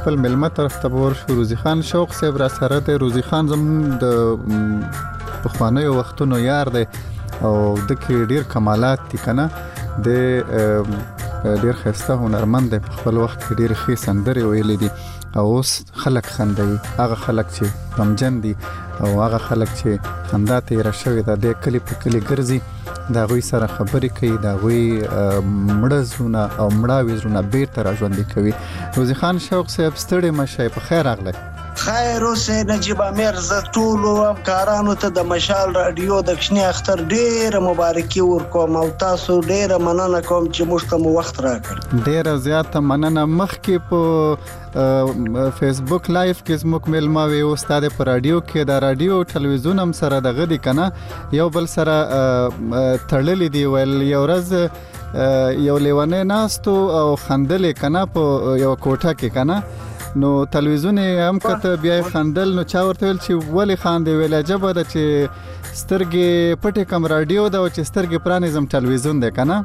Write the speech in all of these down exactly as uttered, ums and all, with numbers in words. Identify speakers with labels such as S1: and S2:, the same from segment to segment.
S1: خپل ملمه طرف ته ورشو. روزي خان شوق صاحب را سره دی. روزي خان زموږ د پخوانیو وختونو یار دی او د کې ډیر کمالات دي کنه. د ډیر ښایسته هنرمند دی، په خپل وخت کې ډیر ښې سندرې ویلې دي او اوس خلک خندوي. هغه خلک چې غمجن دي او هغه خلک چې خندا تېره شوې ده د کلي په کلي ګرځي، د هغوی سره خبرې کوي، د هغوی مړه زړونه او مړاوي زړونه بیرته را ژوندي کوي. روزي خان شوق صاحب ستړي مه شئ، په خیر راغلی.
S2: خیر اوسې نجیب امیر. زه ټولو همکارانو ته د مشال راډیو د کشني اختر ډېره مبارکي ورکوم او تاسو ډېره مننه کوم چې موږ ته مو وخت راکړ.
S1: ډېره زیاته مننه. مخکې په فیسبوک لایف کې زموږ میلمه وي، اوس تا د په راډیو کې د راډیو ټلویزیون هم سره دغه دي که نه، یو بل سره تړلي دي. ویل یو ورځ یو لیونی ناست او خندلې که نه په یوه کوټه کې که نه، نو تلویزیون هم کته بیا خندل. نو چا ورته ویل چې ولې خاندې؟ ویل عجبه ده چې سترګې پټې کم راډیو ده او چې سترګې پرانیزم تلویزیون دی که نه.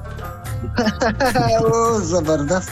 S2: او زبردست.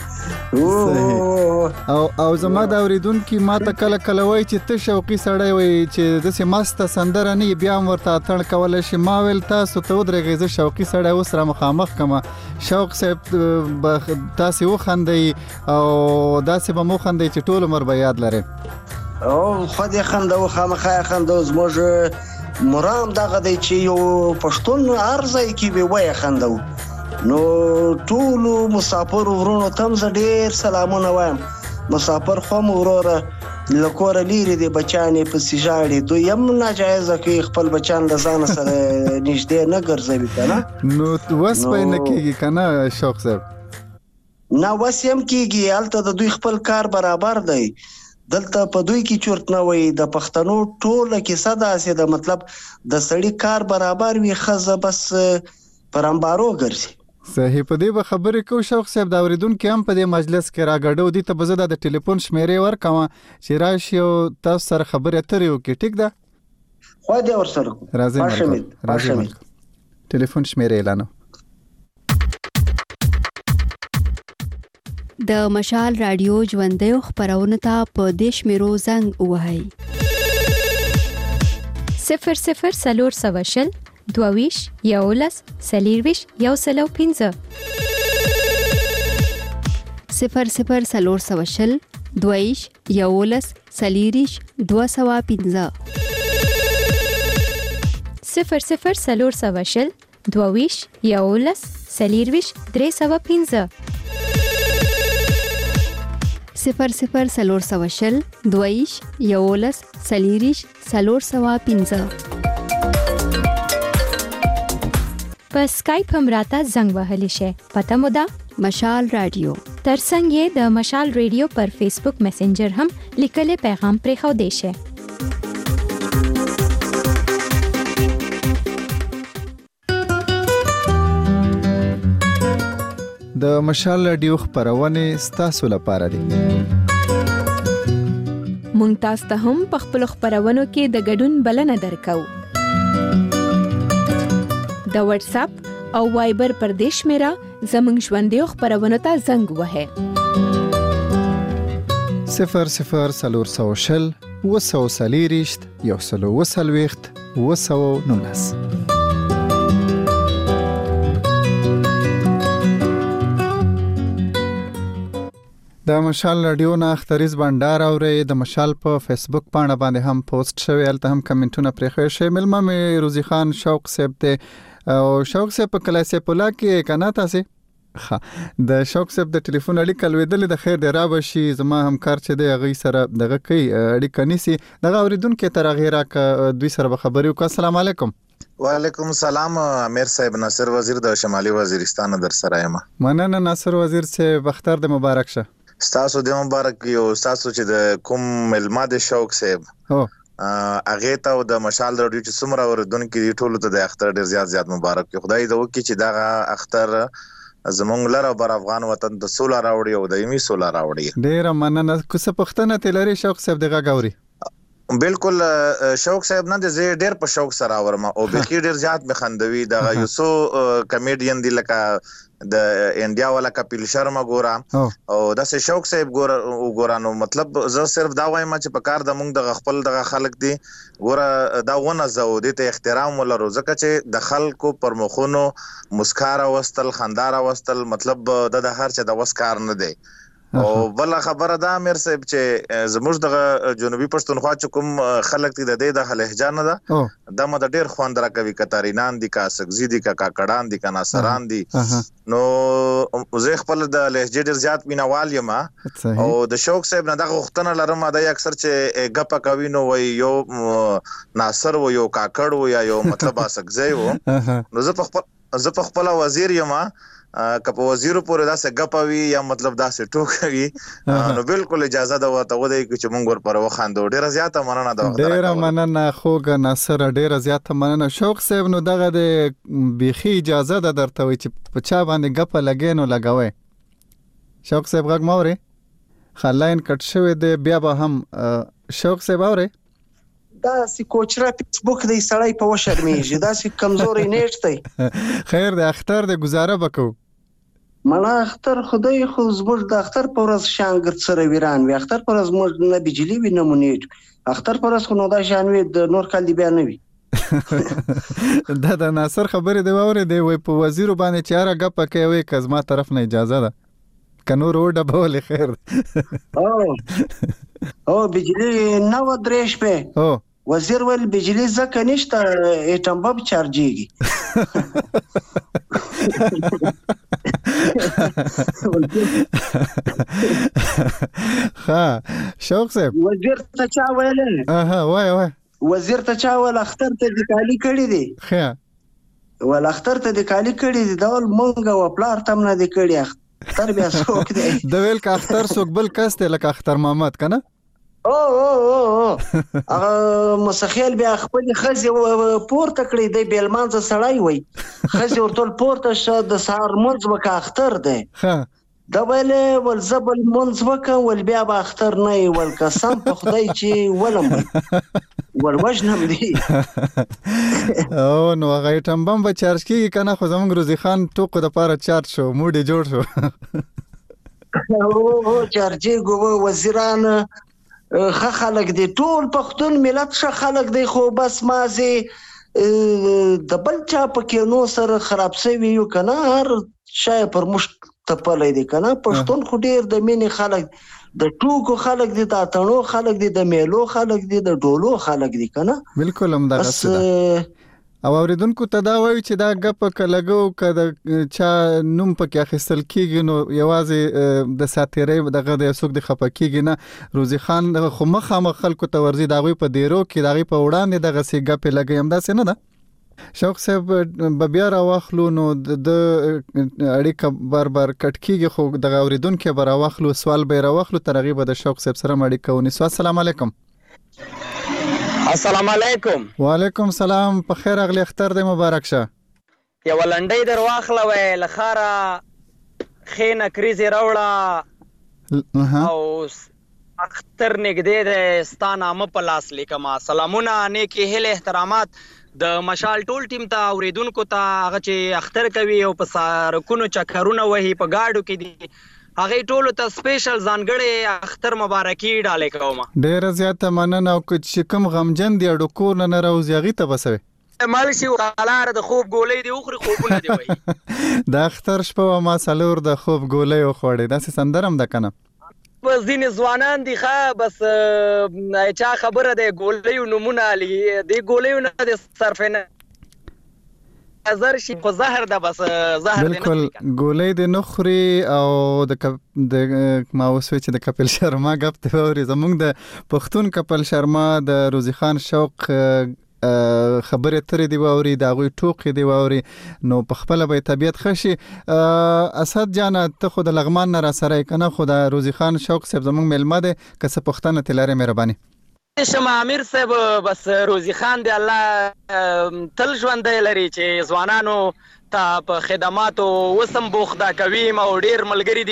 S1: او او زما د اوریدونکي ما ته کله کله وایي چې ته شوقي سړی وایي چې داسې مسته سندره نه بیا هم ورته اتڼ کولی شي. ما ویل تاسو ته ودرېږئ، زه شوقي سړی اوس را مخامخ کمه. شوق صاحب تاسې وخندئ او داسې به مو خندئ چې ټول عمر به یاد لرئ.
S2: او خود یې خندو، خامخا یې خندو. زموږ مرام دغه دی چې یو پښتون هر ځای کې به وایي خندو. نو ټولو مسافر ورونو ته زه ډېر سلامونه وایم. مسافر خو مو وروره له کوره لیرې دي، بچیان یې پسې ژاړي. دوی هم ناجایزه کوي خپل بچیان له ځانه سره نږدې نه ګرځوي که نه.
S1: نو وس به یې نه کېږي که نه شوق صاحب؟
S2: نه وس یې هم کېږي. هلته د دوی خپل کار برابر دی. دلته په دوی کې چورت نه وي. د پښتنو ټوله کیسه داسې ده، مطلب د سړي کار برابر وي، ښځه بس پر امبارو ګرځي.
S1: صحیح. په دې به خبرې کوو شوق صاحب. د اورېدونکي هم په دې مجلس کې راګډو دي ته به زه د ټلیفون شمیرې ورکوم چې راشي او تاسو سره خبرې اترې وکړي. ټیک ده؟
S2: خوا دې ورسره کوو.
S1: راځئ ملګرو، راځئ ملګرو. ټلیفون شمیرې اعلانو.
S3: د مشال راډیو ژوندیو خپرونو ته په دې شمیرو زنګ ووهئ:
S4: صفر صفر څلور سوه شل دوهویشت یولس څلېرویشت یو سل او پنځه،
S3: صفر صفر څلور سوه شل دوهویشت یولس څلېرویشت دوه سوه پنځه،
S4: صفر صفر څلور سوه شل دوهویشت یولس څلېرویشت درې سوه پنځه،
S3: صفر صفر څلور سوه شل دوهویشت یولس څلېرویشت څلور سوه پنځه.
S4: په سکایپ هم راته زنګ وهلی شي. پته مو ده
S3: مشال راډیو.
S4: ترڅنګ یې د مشال ریډیو پر فیسبوک میسنجر هم لیکلی پیغام پرېښودی شي.
S1: د مشال راډیو خپرونې ستاسو لپاره دي.
S4: مونږ تاسو ته هم په خپلو خپرونو کې د ګډون بلنه درکو. د واتس اپ او وایبر پر دې شمیره زموږ ژوندیو خپرونو ته زنګ وهئ:
S1: صفر صفر څلور سوه شل اووه سوه څلېرویشت یو سل اووه څلوېښت اووه سوه نولس. د مشال راډیو نه اختریز بانډار اورئ. د مشال په فیسبوک پاڼه باندې هم پوسټ شوی، هلته هم کمنټونه پرېښوی شئ. میلمه مې روزي خان شوق صاحب دی او شوق صاحب په کلی سیف الله کې که نه تاسې؟ ښه، د شوق صاحب د ټلیفون اړیکه لوېدلې ده. خیر دی را به شي. زما همکار چې دی هغوی سره دغه کوي، اړیکه نیسي. دغه اورېدونکي ته راغې راکړه، دوی سره به خبرې وکړو. السلام علیکم.
S5: وعلیکم السلام. امیر صاحب، ناصر وزیر د شمالي وزیرستان در سره یم.
S1: مننه ناصر وزیر صاحب، اختر د مبارک شه.
S5: ستاسو د مبارک یو. ستاسو چې د کوم ملما د شوق صاحب هغه ته د مشال راډیو چې څومره اوریدونکي دي ټولو ته د اختر ډیر زیات زیات مبارک وي. خدای دې وکړي چې دغه اختر زمونږ لره بر افغان وطن د سوله راوړي او دایمي سوله راوړي.
S1: ډیره مننه. کوڅه پښتنه تلری شوق صاحب دغه غوري
S5: بالکل شوق صاحب نه د زه ډیر په شوق سره اورم او بخیر ډیر زیات به خندوي د یوسو کمیډین دی لکه د انډیا والا کپیل شرما ګورا او د شوق صاحب ګورا ګورانو مطلب زه صرف دا وایم چې په کار د مونږ د خپل د خلک دی ګورا دا ونه زو د ته احترام ولرو ځکه چې د خلکو پر مخونو مسکار واستل خندار واستل مطلب د هر چا د وسکار نه دی او بل خبره دا امیر صاحب چې زموږ د جنوبي پښتونخوا چې کوم خلک دي د دې د لهجه نه ده د مد ډیر خوند را کوي کتارینان دي کا سګزي دي کا کاکړان دي کا ناصران دي نو زه خپل د لهجه ډیر زیات مینوال یم او د شوق صاحب نه دغه وختونه لرم دا اکثر چې غپ کوي نو وي یو ناصر و یو کاکړ و یا یو مطلب سګزي و نو زه په خپل زه په خپل وزیر یم کپ وزیر پورې دا څه غپوي یا مطلب دا څه ټوکوي نو بالکل اجازه ده وته ودی چې مونږ ور پر وخاندو ډیره زیاته مننه ده
S1: ډیره مننه خوګه ناصر ډیره زیاته مننه شوق صاحب نو دغه د بيخي اجازه ده درته وي چې په چا باندې غپ لګینو لګوي شوق صاحب غږ موري خلاین کټ شوی دی بیا به هم شوق صاحب اوري
S2: دا سی کوچرا فیسبوک دی سړی په وشرمېږي دا سی کمزوري نشته
S1: خیر د اختر د گزاره وکړو
S2: مړه اختر خدای خو زموږ د اختر په ورځ شانګر سره ویران وي اختر پر ورځ موږ نه بجلی وي نه مونیټ اختر پر ورځ خو نو دا شانوي د نور کال دی بیا نه وي
S1: دا د ناصر خبرې دی وره دی وای په وزیر باندې چاره غپ کوي کزما طرف نه اجازه ده کنو روډ بوله خیر
S2: او او بجلی نو درېش په او وزیر ول بجلی زکه نشته ایټم بم چارجيږي
S1: ها شوق صاحب
S2: وزیر ته چا ویل
S1: اها وای وای
S2: وزیر ته چا ول اختر ته د کالی کړی دی
S1: ها
S2: ول اختر ته د کالی کړی دی دا ول مونږ او پلار تم نه دی کړی اختر بیا څوک دی
S1: د ویل کا اختر څوک بل کس ته لکه اختر محمد کنه
S2: او او او هغه مسخیل بیا خپل خزي پورته کړی دی بیلمانځ سړی وای خزي ورته پورته شه د سار منځ وکا اختر دی
S1: ها
S2: دا ویلې ول زبل منځ وکا ول بیا با اختر نه ول قسم په خدای چې ولم ول وجنم دی
S1: او نو هغه ټم بم به چارج کیږي کنه خو زمونږ روزي خان ټوکو د پاره چارج شو موډي جوړ شو
S2: او چارجي ګو وزیران خه خلق دی ټول پښتون ملت شه خلق دی خو بس مازي د بل چا پکې نو سره خراب سوي یو کنه هر شای پر مشت تپلې دی کنه پښتون خو ډیر د مینې خلق د ټوکو خلق دی د اتڼو خلق دی د میلو خلق دی د ډولو خلق دی کنه
S1: بالکل هم دغه څه او اوریدونکو ته دا وایي چې دا غپ کلهګو کده چا نوم پکې اخیستل کیږي نو یوازې د ساتیرې دغه د سوق د خپکیږي نه روزي خان خو مخه خلکو ته ورزي داوی په دیرو کې داوی په وړاندې دغه سی غپ لګیم دا څه نه ده شوق صاحب بیا را واخلو نو د اړیکه بار بار کټ کیږي خو دغه اوریدونکو بار واخلو سوال به را واخلو ترغیب د شوق صاحب سره مړی کوي السلام علیکم
S6: السلام علیکم
S1: وعلیکم السلام په خیر اغلی اختر دې مبارک شه
S6: یو لنډی در واخله وې لخاره خینه کریزي راوړه او اختر نګدې د ستانامه په لاس لیکما سلامونه نیکی هله احترامات د مشال ټول ټیم ته اوریدونکو ته هغه چې اختر کوي او په سارکونو چکرونه وهي په گاډو کې دي هغه ټول ته سپیشل ځانګړې اختر مبارکي ډالې کوم
S1: ډیر زیاته مننه او چې کوم غمجن دی اډو کور نه راوځي هغه ته بسوي
S6: مالشي وقالار د خوب ګولې دی اوخري خوبونه دی وای
S1: د اختر شپه ما سالور د خوب ګولې او خوړې دا سندرم د کنه
S6: بس دین ځوانان دي ښه بس چا خبره ده ګولې نمونه علي دی ګولې نه د صرفنه زهر شي خو زهر ده بس زهر
S1: بالکل ګولې د نخري او د د ما وسوي چې د کپل شرما غپ ته وري زمونږ د پښتون کپل شرما د روزي خان شوق خبره ترې دی ووري دا غوي ټوکی دی ووري نو په خپل به طبيعت خشي اسد جان ته خود لغمان را سره کنه خدا روزي خان شوق صاحب زمونږ ملما ده کسه پښتنه تلاره مهرباني
S6: شمه امیر صاحب بس روزي خان دی الله تل ژوند لري چې ځوانانو ته په خدماتو وسم بوخدا کوي او ډیر ملګری دي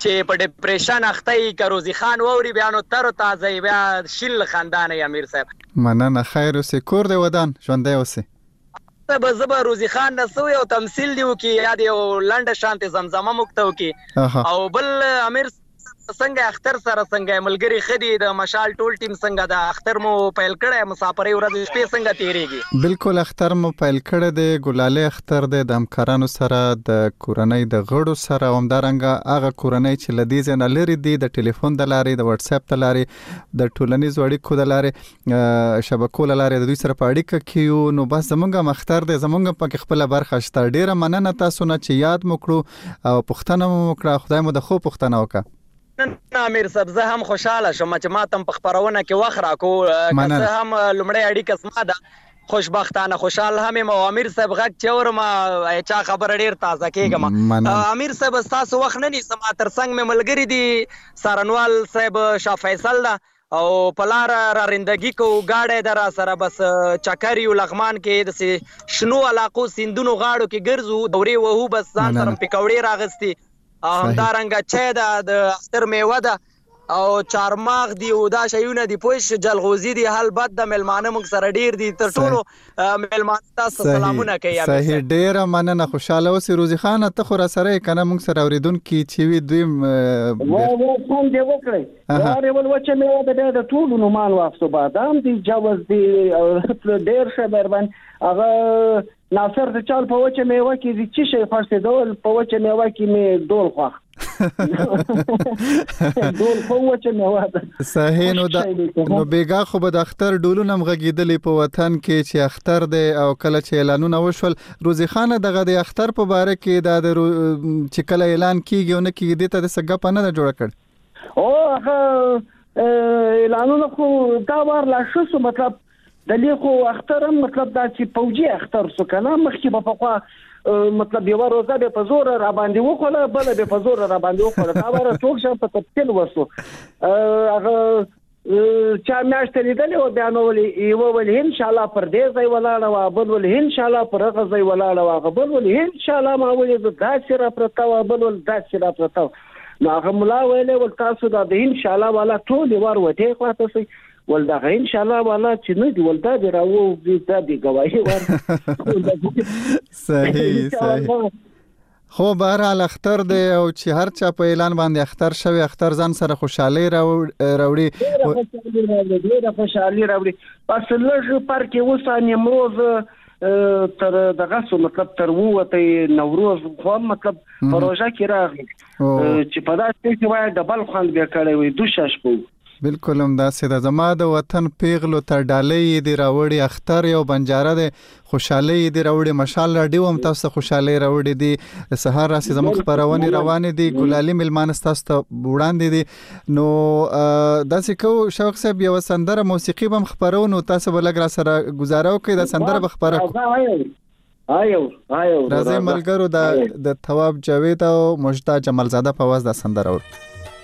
S6: چې په ډیپریشن اخته ای که روزي خان ووري بیا نو تر تازه بیا شل خاندان امیر صاحب.
S1: مننه، خیر اوسې، کور دی ودان ژوندی اوسې.
S6: به زه به روزي خان نه سوی او تمثیل دی وکي یا د یو لنډه شانتې زمزمه موږ ته وکي. او بل امیر څنګه اختر سره څنګه ملګری خدي د مشال ټول ټیم څنګه د اختر مو پیل کړه مسافرۍ ورځ شپې څنګه تیریږي؟
S1: بالکل اختر مو پیل کړه د ګلاله اختر د همکارانو سره د کورنۍ د غړو سره همدارنګه هغه کورنۍ چې لدی زنه لري دي د ټلیفون د لارې د واتس اپ د لارې د ټولنیز اړیکو د لارې شبکو د لارې د دوی سره په اړیکه کې نو بس زمونږ مختار د زمونږ په خپل برخه شته. ډیره مننه تاسو نه چې یاد مو کړو او پښتنه مو کړه. خدای مو د خو پښتنه وکړه.
S6: نه امیر صاحب زه هم خوشاله شوم چې ما تم په خبرونه کې وخت راکو که زه هم لومړی اړیکه زما ده خوشبختانه خوشحال هم یم. امیر صاحب غږ چې اورم چا خبره ډېر تازه کېږم. امیر صاحب ستاسو وخت نه نیسم، تر څنګ مې ملګري دي سارنوال صاحب شاه فیصل ده او په لاره رارندګي کو ګاډی ده را سره بس چکر یو لغمان کې د شنو علاقو سیندونو غاړو کې ګرځو دورې وهو بس ځان سره پکوړې راغستې او همدارنګه چای ده د اختر میوه ده او چارماغ دی او دا شیونه دی پوش جلغوزی دی حال بد د ملمانه موږ سره ډیر دي تر ټولو ملمانه تاسو سلامونه کوي.
S1: صحیح ډیر مننه، خوشاله اوسې. روزي خان ته خو را سره کنه موږ سره اوریدونکو چې وی دوی
S7: و و فون دی وکړي واره ول وچه میوه د ټولو نو مال واپسو بادام دی جوز دی ډیر شه بربن هغه ناصر د چال په وچه میوه کې د چی شي فرسېدول په وچه میوه کې می دول خوخ دول په وچه میوه ده.
S1: صحیح نو دا نو بیګا خو به د اختر ډولونه مغږیدلې په وطن کې چې اختر دی او کله چې اعلانونه وشول روزي خان دغه د اختر په باره کې دا د چې کله اعلان کیږي او نه کیږي ته د سګپ نه جوړ کړ
S7: او هغه اعلانونه خو دا وار لا شو مطلب دلی خو اختر مطلب دا چې پوجي اختر سو کنه مخکې په خوا مطلب یو روزه به په زور را باندې وکړه بل به په زور را باندې وکړه دا وره ټوک شپ په تفصیل وسو هغه چا میاشتې لیدلې او بیا نو ولې یو ولې ان شاء الله پر دې ځای ولاړه وا بل ولې ان شاء الله پر هغه ځای ولاړه وا بل ولې ان شاء الله ما ولې دا چې را پرتا وا بل ولې دا چې را پرتا نو هغه ملا ویلې ول تاسو دا د ان شاء الله والا ټول ور وته خواته سي ول دا ان شاء الله والا چې نه دی ول دا دی راو دا دی گواهی ور
S1: صحیح صحیح. خو بهرحال اختر دی او چې هر چا په اعلان باندې اختر شوی اختر ځان سره خوشحالي راوړي
S7: ډېره خوشحالي راوړي. پس لږ پر کې اوسه نیمروز تر دغه سو مطلب تر وته نوروز خو مطلب پروژه کې راغلی چې په داسې کې وای ډبل خوند به کړی وي دوه شپو.
S1: بالکل هم داسې د زما د وطن پیغلو تر ډالۍ دی راوړي اختر یو بنجاره دی خوشحالي دی راوړي مشال راډیو هم تاسو خوشحالي راوړي دی سهار راسي زموږ خبرونه روانه دي ګلالي ملمان تاسو ته وړاندې دي نو داسې کو شوق صاحب یو سندره موسیقي بم خبرونه تاسو بلګ را سره گزاره وکړئ د سندره بخبره
S7: آیو آیو
S1: راځي ملګرو د د ثواب جاوید او مجدا جمالزاده په واز د سندره ور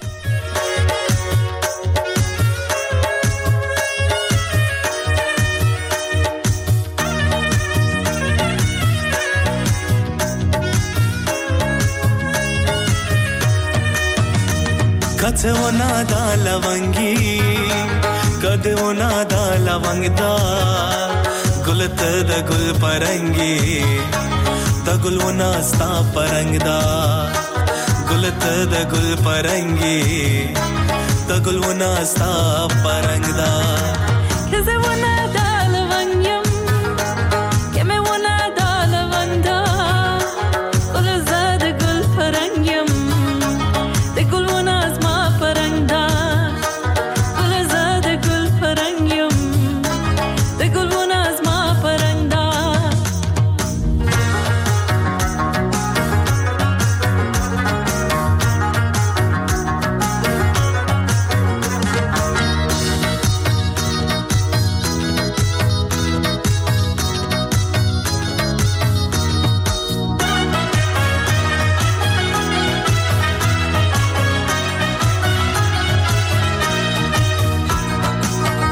S8: کته ونا دا لونگی کده ونا دا لونگ دا گلت دا گل پرنگی دا گل ونا ستا پرنگ دا گلت دا گل پرنگی دا گل ونا ستا پرنگ دا کته ونا دا لونگیم کمه ونا دا لونگ دا گل زاد گل پرنگیم دا گل ونا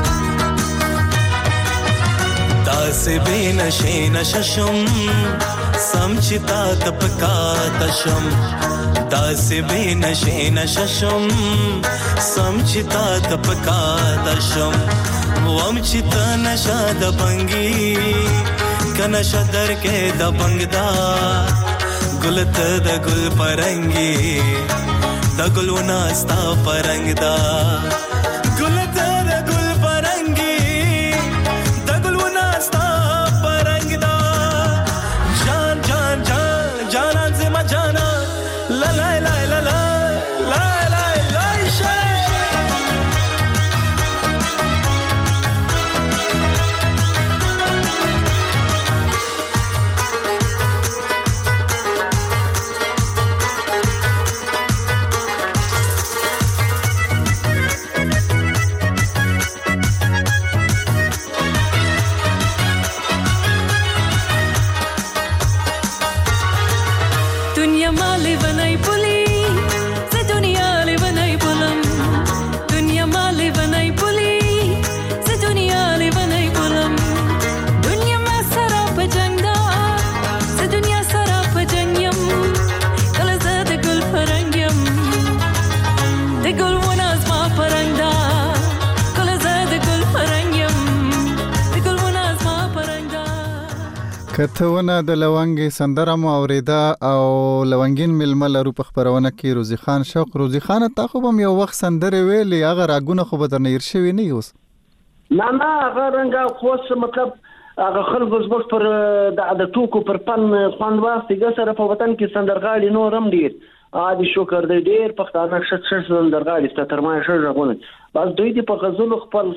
S8: से बेनशे नशशम समचिता तपका तशम दासे बे नशे नशम समचिता तपका तशम वमचिता नशा दबंगी कनशा दर के दबंगदा गुलत द गुल परंगी द गुलवना स्ता परंगदा गुलत द गुल परंगी द गुलवना स्ता परंगदा जान जान जान जाना से म जाना ला ला ला ला ला ला ला ला शे
S1: کتهونه د لونګي سندره مو اوریدا او لونګین ملمه لرو په خبرونه کې روزي خان شوق روزي خان ته خو هم یو وخت سندره ویلې هغه راګونه خو به درنیر شوی نه یوس
S7: نه نه هغه رنګه خو مطلب هغه خلکو زبر پر د ټوکو پر پن خوند واسطه سره په وطن کې سندرغاړي نورم ډیر عادي شکر دې ډیر پښتانه شت شت سندرغاړي ستر ما شژغونه بس دوی دې په غزل خپل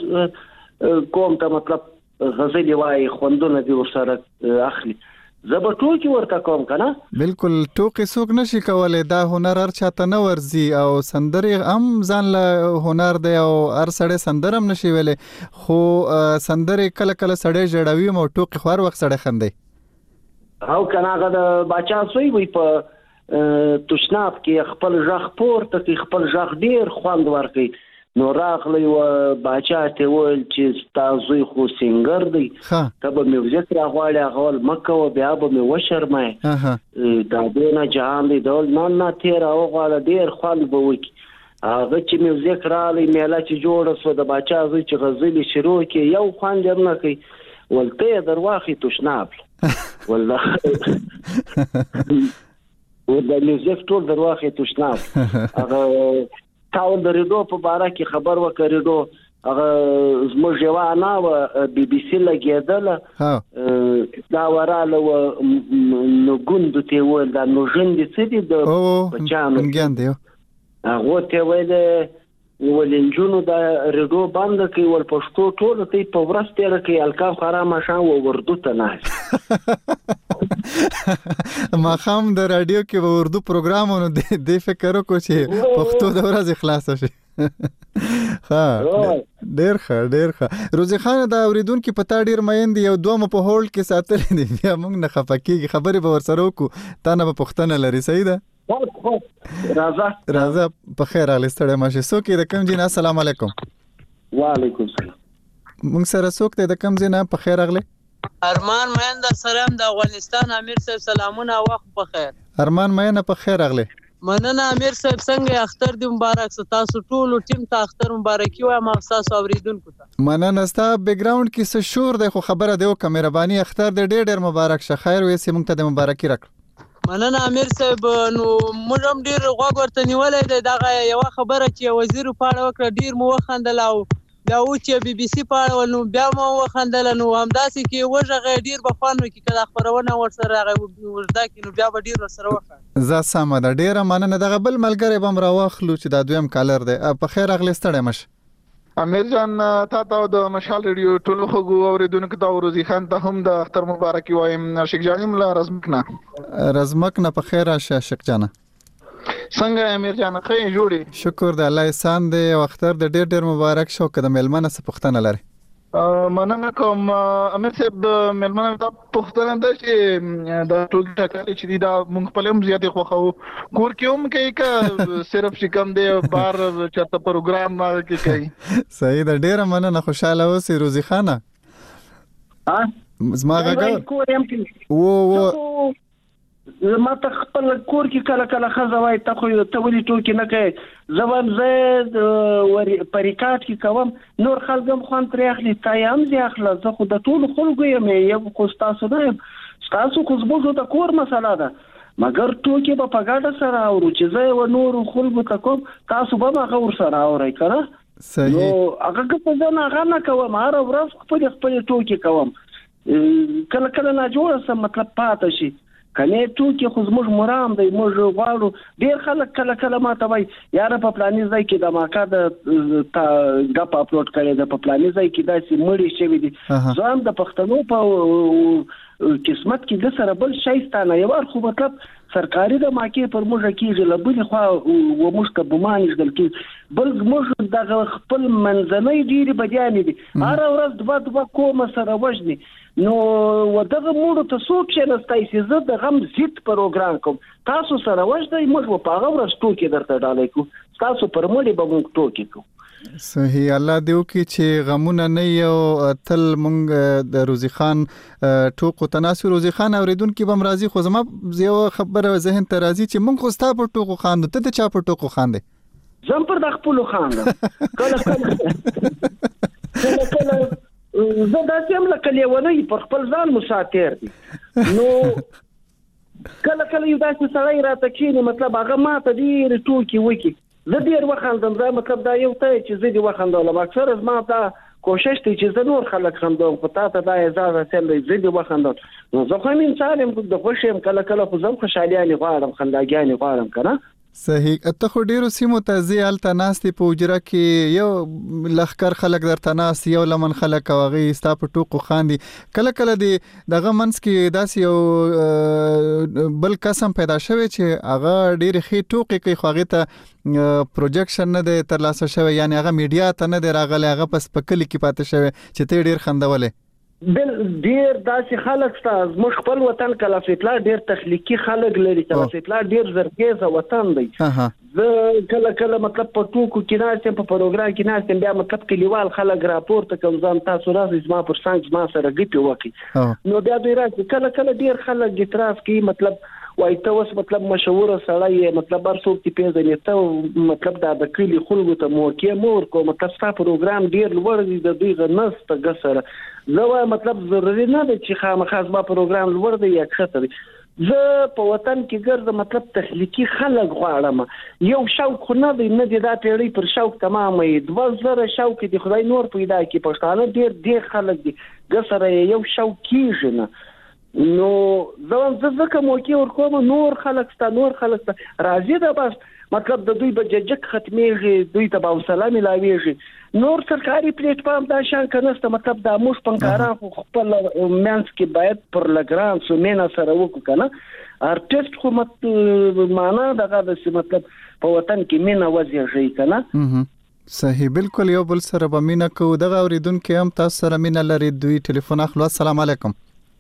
S7: قوم ته مطلب غزل وای خوندونه دی ورسره اخلي زب ټوکی ورته کوم کنه
S1: بالکل ټوکی څوک نشي کولای دا هنر هر چاته نه ورزي او سندري هم ځان له هنر دی او هر سړی سندرم نشي ویلې خو سندري کله کله سړی جوړوي مو ټوکی خور وخت سړی خندي
S7: او کنه هغه د باچا سوی وي په تشناب کې خپل ژغ پورته کې خپل ژغ ډیر خوند ورکي نو راغلی و باچا ته ویل چې تاسو خو سنگر دی ته به میوزیک راغواړي هغه مکه و بیا به مې وشرمای دا دونه جهان دی ډول نه نه تیر او غواړي ډیر خوند به وکي هغه چې میوزیک رالی میله چې جوړه سو د باچا زوی چې غزلې شروع کې یو خوند نه کوي ولته درواخی تشناب والله و د میوزیک ټول درواخی تشناب هغه تاول د ریډو په باره کې خبر وکړو هغه زموږ یو انا و بي بي سي لګیدله دا وراله و نو ګوند ته ول دا نو ژوند څه دي د بچانو
S1: ګاندي
S7: هغه ته ویل ولنجونو دا ریډو بند کوي ول پښتو ټول ته په ورسته لکه الکا خرامه شان و وردو ته نه
S1: ما خام د رادیو کې به اردو پروګرامونو د فکر وکړو چې پښتو د ورځې خلاص شي ها ډیر ښه ډیر ښه روزي خان دا اوریدونکو پتا ډیر مېند یو دوه په هولډ کې ساتل دي بیا موږ نه خفقېږي خبرې به ورسره وکړو تا نه به پښتنه لري صحیح ده
S7: راځه
S1: راځه په خیر اله ستړی ماشه سو کې د کوم جن السلام علیکم
S7: وعلیکم السلام
S1: موږ سره څوک ته د کوم جن په خیر اغله
S9: ارمان مین در سلام د افغانستان امیر صاحب سلامونه وخت په خیر
S1: ارمان مین په خیر اغله
S9: مننه امیر صاحب څنګه اختر دی مبارک تاسو ټول ټیم ته اختر مبارکي وایم تاسو اوریدونکو ته
S1: مننه ستا بیک گراوند کې څه شور دی خو خبره دی او کیمرباني اختر دی ډېر ډېر مبارک شه خیر وې سیمه ته د مبارکي راکړه
S9: مننه امیر صاحب نو موږ هم ډېر غوږ ورته نیولې دی دغه یو خبره چې وزیر پاړه وکړه ډېر مو وخندل او دا و چې بي بي سي پاړه نو بیا مو وخندل نو همداسې کې وژغه ډیر بخوانو کې کله خبرونه ورسره هغه وردا کې نو بیا به ډیر سره وخت
S1: زه سم ده ډیره مننه دغه بل ملګری بم راوخلو چې دا دویم کالر دی په خیر اغلی ستړی مش
S10: امیر جان تا ته د مشال ریډیو ټول خو اوریدونکو ته روزي خان ته هم د اختر مبارکي وایم شیخ جانم لا رزمکنا
S1: رزمکنا په خیر راشه شیخ جانا
S10: څنګه امیر جان خې جوړي
S1: شکر د الله احسان دی او اختر د ډېر ډېر مبارک شو کده ملمنه څه پښتنه لري
S10: مننه کوم امیر صاحب د ملمنه ته پښتنه ده چې د ټوګ ټاکلې چې دا مونږ په لم زیاتې خو خو کور کې هم کوي کا صرف شکم دی بار چرته پروګرام ما کې کوي
S1: صحیح ده ډېر مننه خوشاله اوسې روزي خانه
S7: ها
S1: زما غږ
S7: کور هم کې
S1: و و
S7: ما ته خپل کور کې کله کله خزه وای ته خو ته ولې ټوکې نه کوې زبان زه پریکات کې کوم نور خلک هم خوند ترې اخلي تا یې هم زه اخله زه خو د ټولو خلکو یم یم خو ستاسو نه یم ستاسو خو زموږ د کور مسله ده مګر ټوکې به په ګډه سره اورو چې زه یې نورو خلکو ته کوم تاسو به هم هغه ورسره اورئ که نه نو هغه که زه نه هغه نه کوم هره ورځ خپلې خپلې ټوکې کوم کله کله ناجوړه سم مطلب پاته شي کنه ټوکې خو زموږ مرام دی موږ غواړو ډېر خلک کله کله ماته وایي یاره په فلاني ځای کې د ماکا د ګپ اپلوډ کړی ده په فلاني ځای کې داسې مړي شوي دي زه هم د پښتنو په قسمت کې د سره بل شی ستا نه یو خو مطلب سرکاري د ماکې پر موږ کېږي له بلې خوا وموږ ته بمان ایږدل کېږي بل زموږ دغه خپل منځنۍ ډېرې بدیانې دي هره ورځ دوه دوه کومه سره وژني نو و دغه موړو ته څوک کېناستی چې زه د غم ضد پروګرام کوم تاسو سره وژنئ موږ به په هغه ورځ ټوکې درته ډالۍ کړو ستاسو پر مړي به موږ ټوکې کوو
S1: صحیح الله دې وکړي چې غمونه نه یو تل مونږ د روزي خان ټوکو تناسو روزي خان اوریدونکو به مرضی خو زما یو خبره ذهن ته راځي چې مونږ خو ستا په ټوکو خان ته د چا په ټوکو خان دي
S7: زم پر د خپل خان ده کله کله کله زه داسې هم لکه لیونی پر خپل ځان مسافر دي نو کله کله یو داسې سړی راته کېني مطلب هغه ماته ډېرې ټوکې وکړي زه ډېر وخندم دا مطلب دا یو ته چې زه دې وخندولم اکثر زما دا کوشش دی چې زه نور خلک خندوم خو تا ته دا اجازه سم دی زه دې وخندم نو زه خو هم انسان یم د خوښ یم کله کله خو زه هم خوشحالیانې غواړم خنداګانې غواړم که نه
S1: صحیح ته خو ډیرو سیمو ته ځې هلته ناستې په حجره کې یو لښکر خلک درته ناست یو لمن خلک او هغوی ستا په ټوکو خاندي کله کله د دغه منځ کې داسې یو بل قسم پیدا شوی چې هغه ډېرې ښې ټوکې کوي خو هغې ته پروجیکشن نه دی ترلاسه شوی یعنی هغه میډیا ته نه دی راغلی هغه په سپکلي کې پاتې شوی چې ته یې ډېر خندولی
S7: بل ډیر داسې خلک شته زموږ خپل وطن کلافیتلا ډیر تخلیقي خلک لري کلافیتلا ډیر زرګیزه وطن دی زه کله کله مطلب په ټوکو کې ناستم په پروګرام کې ناستم بیا مطلب کلیوال خلک راپورته کوم ځان تاسو راځئ زما پر څنګ زما سره ګپې وکړي نو بیا دوی راځي کله کله ډیر خلک اعتراض کوي مطلب وای ته اوس مطلب مشهور سړی مطلب هر څوک چې پیژنې ته مطلب دا د کلي خلکو ته موقع مور کو مطلب ستا پروګرام ډیر لوړ دی د دوی غنس په ګسره زه وایم مطلب ضروري نه دی چې خامخا زما پروګرام لوړ دی یا ښکته دی زه په وطن کې ګرځم مطلب تخلیقي خلک غواړم یو شوق خو نه دی نه دی دا پیړۍ پر شوق تمام وي دوه زره شوق دی خدای نور پیدا کړي پښتانه ډیر ډیر خلک دي ګسره یو شوق کېږي نه نو زه زه ځکه موقع ورکوم نور خلک ستا نور خلک ستا راځي ده بس مطلب د دوی به ججک ختمیږي دوی ته به حوصله میلاویږي نور سرکاري پلیټفارم دا شان که نسته مطلب دا موږ فنکاران خو خپل منځ کې باید پر لګران سو مینه سره وکړو که نه ارټسټ خو مت معنا دغه داسې مطلب په وطن کې مینه وزېږوي که نه
S1: صحیح بالکل یو بل سره به مینه کوو دغه اورېدونکي هم تاسو سره مینه لري دوی ټلیفون اخلو السلام علیکم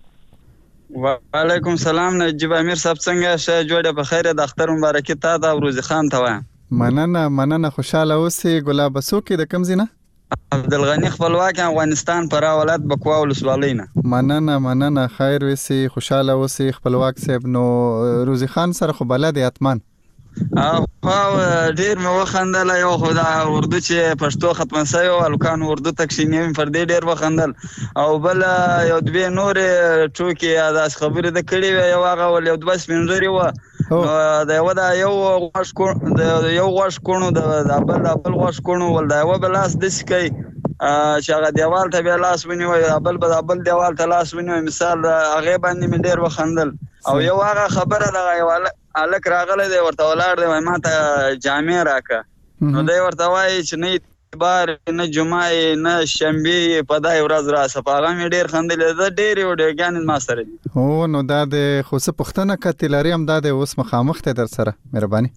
S11: وعلیکم سلام نجیب امیر صاحب څنګه شه جوړه په خیر د اختر مبارکي تا د روزي خان ته وایم
S1: مننه مننه خوشاله اوسې ګلاب سوکي د کوم ځای
S11: عبدالغنی خپلواک افغانستان پر ولایت بکوا ولسوالۍ نه
S1: مننه مننه خیر وسې خوشاله اوسې خپلواک صاحب نو روزي خان سره خو بلد اتمن
S11: او ډیر مې وخندل یو خو دا اردو چې پښتو ختمه شوی او الکان اردو تکشینیم پر دې ډیر وخندل او بل یو دوی نور ټوکې داس خبرې د کړي یو هغه ول یو د بس منځري و دا یو دا یو غوښ کو د یو غوښ کونو د بل د بل غوښ کونو ول دا یو بلاس د سکی چې هغه دیوال ته به لاس ونیوي بل به بل دیوال ته لاس ونیوي مثال هغه باندې مې ډیر وخندل او یو هغه خبره دا یو الک راغله دی ورته ولاړ دی ما ته جامع راکه نو دی ورته وایي چې نه اعتبار نه جمعه نه شنبه په دای ورځ را صفاغه مې ډیر خندلې ده ډیر وډیګان ما سره دي
S1: هو نو دا د خو څه پښتنه کتلاري هم دا د اوس مخامخ ته در سره مهرباني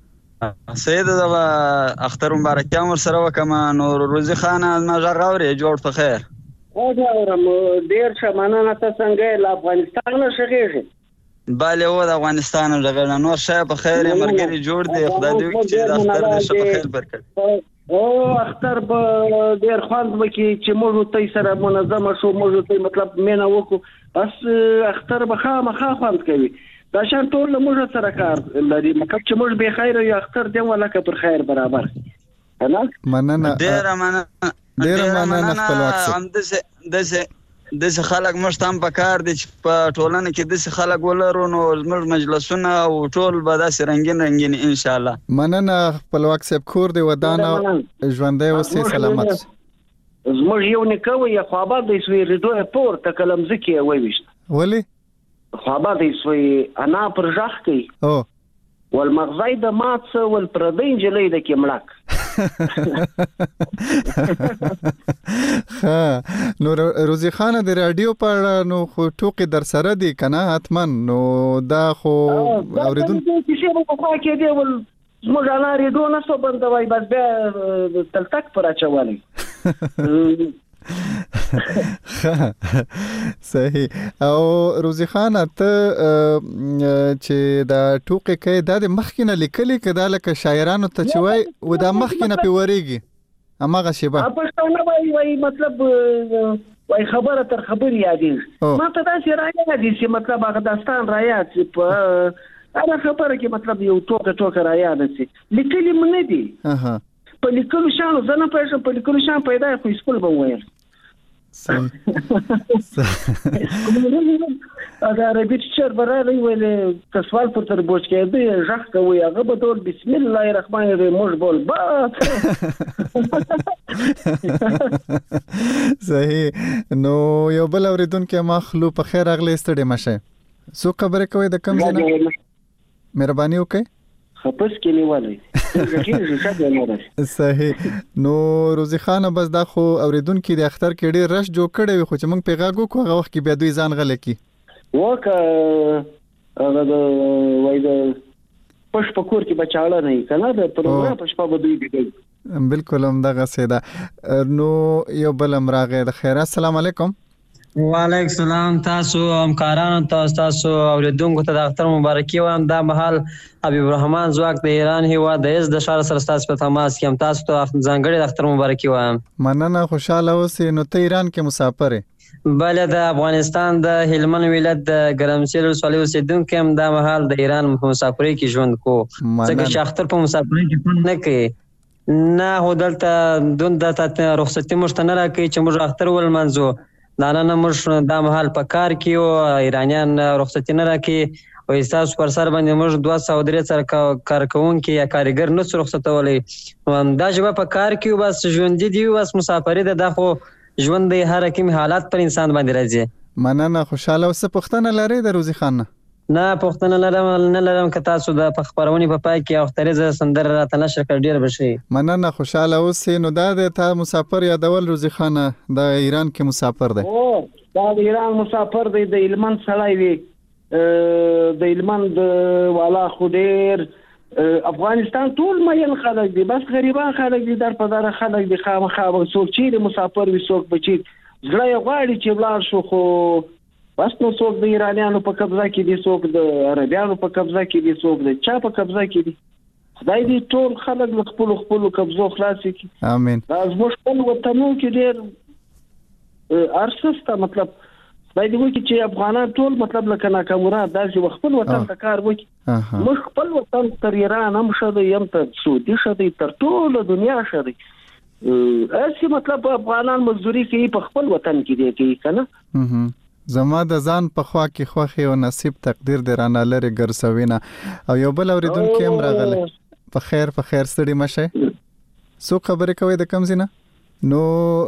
S11: سید دا اختر مبارک امر سره وکما نو روزي خان ما غاوري جوړ په خیر
S7: او دا ورم ډیر شمانه نه څنګه ل افغانستان شغېږي
S11: بله و د افغانستان ژغړه نور شای په خیر مرګري جوړ دی خدای دې چې د اختر د شپه خیر برکت
S7: او اختر به ډیر خوند وکړي چې موږ ته سره منظم شو موږ ته مطلب مینه وکړو بس اختر به خامخا خوند کوي دا شان ټول موږ سره کار لري مکه چې موږ به خیر یو اختر دی ولکه پر خیر برابر نه
S1: مننه
S11: ډیر مننه
S1: ډیر مننه خپلواک
S11: هم د د د خلک مشتام په کار دي چې په ټولنه کې د خلک ولرو نو زموږ مجلسونه او ټول به داسې رنگین رنگین ان شاء الله.
S1: مننه خپلواک صاحب کور دی ودانه ژوندۍ اوسې سلامت.
S7: زموږ یو نیکه یې خوابه د سوی ریډو پور ته کلم زکی وایويشت
S1: ولی
S7: خوابه د سوی انا پر ځخ کوي
S1: او
S7: والمغزای د مات ول پردین جلې د کمړک
S1: ها نو روزي خان د رادیو په نو خو ټوکی در سره دی کنه حتمن نو دا خو اوریدون
S7: چې په خوا کې دی ول زموږ انا ریډو نه سو بندوي بس بیا تل تک پر اچولي
S1: صحیح. او روزي خان ته چې دا ټوکی کې د مخکینه لیکلي کدا لکه شاعرانو ته چوي و دا مخکینه پیوريږي اماغه شیبه
S7: پښتون وای وای مطلب وای خبره تر خبر یادې ما ته دا چې راځي چې مطلب هغه داستان رايات په انا خبره کې مطلب یو ټوکه ټوکه رايات دي لیکلي مونږ دي
S1: اها
S7: په لیکلو شانو زنه پېښه په لیکلو شان پیدا خو سکول به وایي اگر عربي ټیچر برابر ویل تسوال پر تربوج کې دی ځخ کوي هغه به ټول بسم الله الرحمن الرحیم موږ بول با
S1: صحیح. نو یو بل اوریدونکو مخلو په خیر اغلی ستړي مشه سو خبره کوي د کم ځنه مهرباني وکړئ
S7: خپس کې نیولای
S1: صحیح. نو روزي خان بس دا خو اوریدونکو د اختر کې ډیر رش جوړ کړي وي خو چې موږ پیغاګو کو هغه وخت کې بیا دوی ځان غل کی
S7: وکه هغه د وای د پښ په کور کې بچاړه نه کنه د پروګرام پښ په دوی دی
S1: بالکل هم دغه سیدا. نو یو بل امراغه د خیر السلام علیکم.
S12: وعلیکم السلام تاسو همکارانو تاسو تاسو اوریدونکو ته د اختر مبارکي وایم. دا مهال حبیب الرحمن زواک د ایران هیواد د از د شهر سره تاسو په تماس کې هم تاسو ته ځانګړي د اختر مبارکي وایم.
S1: مننه خوشاله اوسئ. نو ته ایران کې مسافر یې؟
S12: بله د افغانستان د هلمند ولایت د ګرمسیر ولسوالۍ اوسیدونکی هم دا مهال د ایران په مسافرۍ کې ژوند کوو ځکه چې اختر په مسافرۍ کې ژوند نه کوي نه هو دلته دون د رخصتي موږ ته نه راکوي چې موږ اختر ولمانځو دا نه موږ دا مهال په کار کې او ایرانیان رخصتي نه راکوي او ستاسو پر سر باندې موږ دوه سوه درې سره کارکوونکي یا کارګر نه څه رخصتولی دا ژبه په کار کې بس ژوندي دي بس مسافري ده دا خو ژوند دی هر کوم حالات پر انسان باندې راځي.
S1: مننه خوشاله اوسه. پښتنه لري د روزي خان
S12: نه پښتنه لرم نه لرم که تاسو د خبرونې په پای کې او اختریزه سندره راته نشر کړ ډیر بشي.
S1: مننه خوشاله اوسه. نو دا د تا مسافر یادول روزي خان د ایران کې مسافر دی
S7: او دا د ایران مسافر دی د هلمند سړی وي د هلمند والا خو ډیر افغانستان ټول مېن خلک دي بس غریبان خلک دي در په دره خلک دي خامخا څوک چې مسافر وي څوک بچي زړه غواړي چې بلار شو خو بس نو څوک د ایرانیانو په قبضه کې دي څوک د عربیانو په قبضه کې دي څوک د چا په قبضه کې دي خدای دې ټول خلک له خپل خپل قبضو خلاص کړي
S1: امين.
S7: دا زموږ خپل وطنو کې ډېر ارسسته مطلب خدای دې وکړي چې افغانان ټول مطلب لکه ناکامورا داسې خپل وطن ته کار وکړي موږ خپل وطن تر ایران هم ښه دی یم تر سعودي ښه دی تر ټوله دنیا ښه دی اسی مطلب افغانان مزدوري کوي په خپل وطن کې دی کوي کنه
S1: زما د ځان په خوا کې خوخي او نصیب تقدیر درانه لري ګرځوینه. او یو بل اوریدونکو هم راغله په خیر په خیر ستړي مشه سو خبرې کوي د کم زینه. نو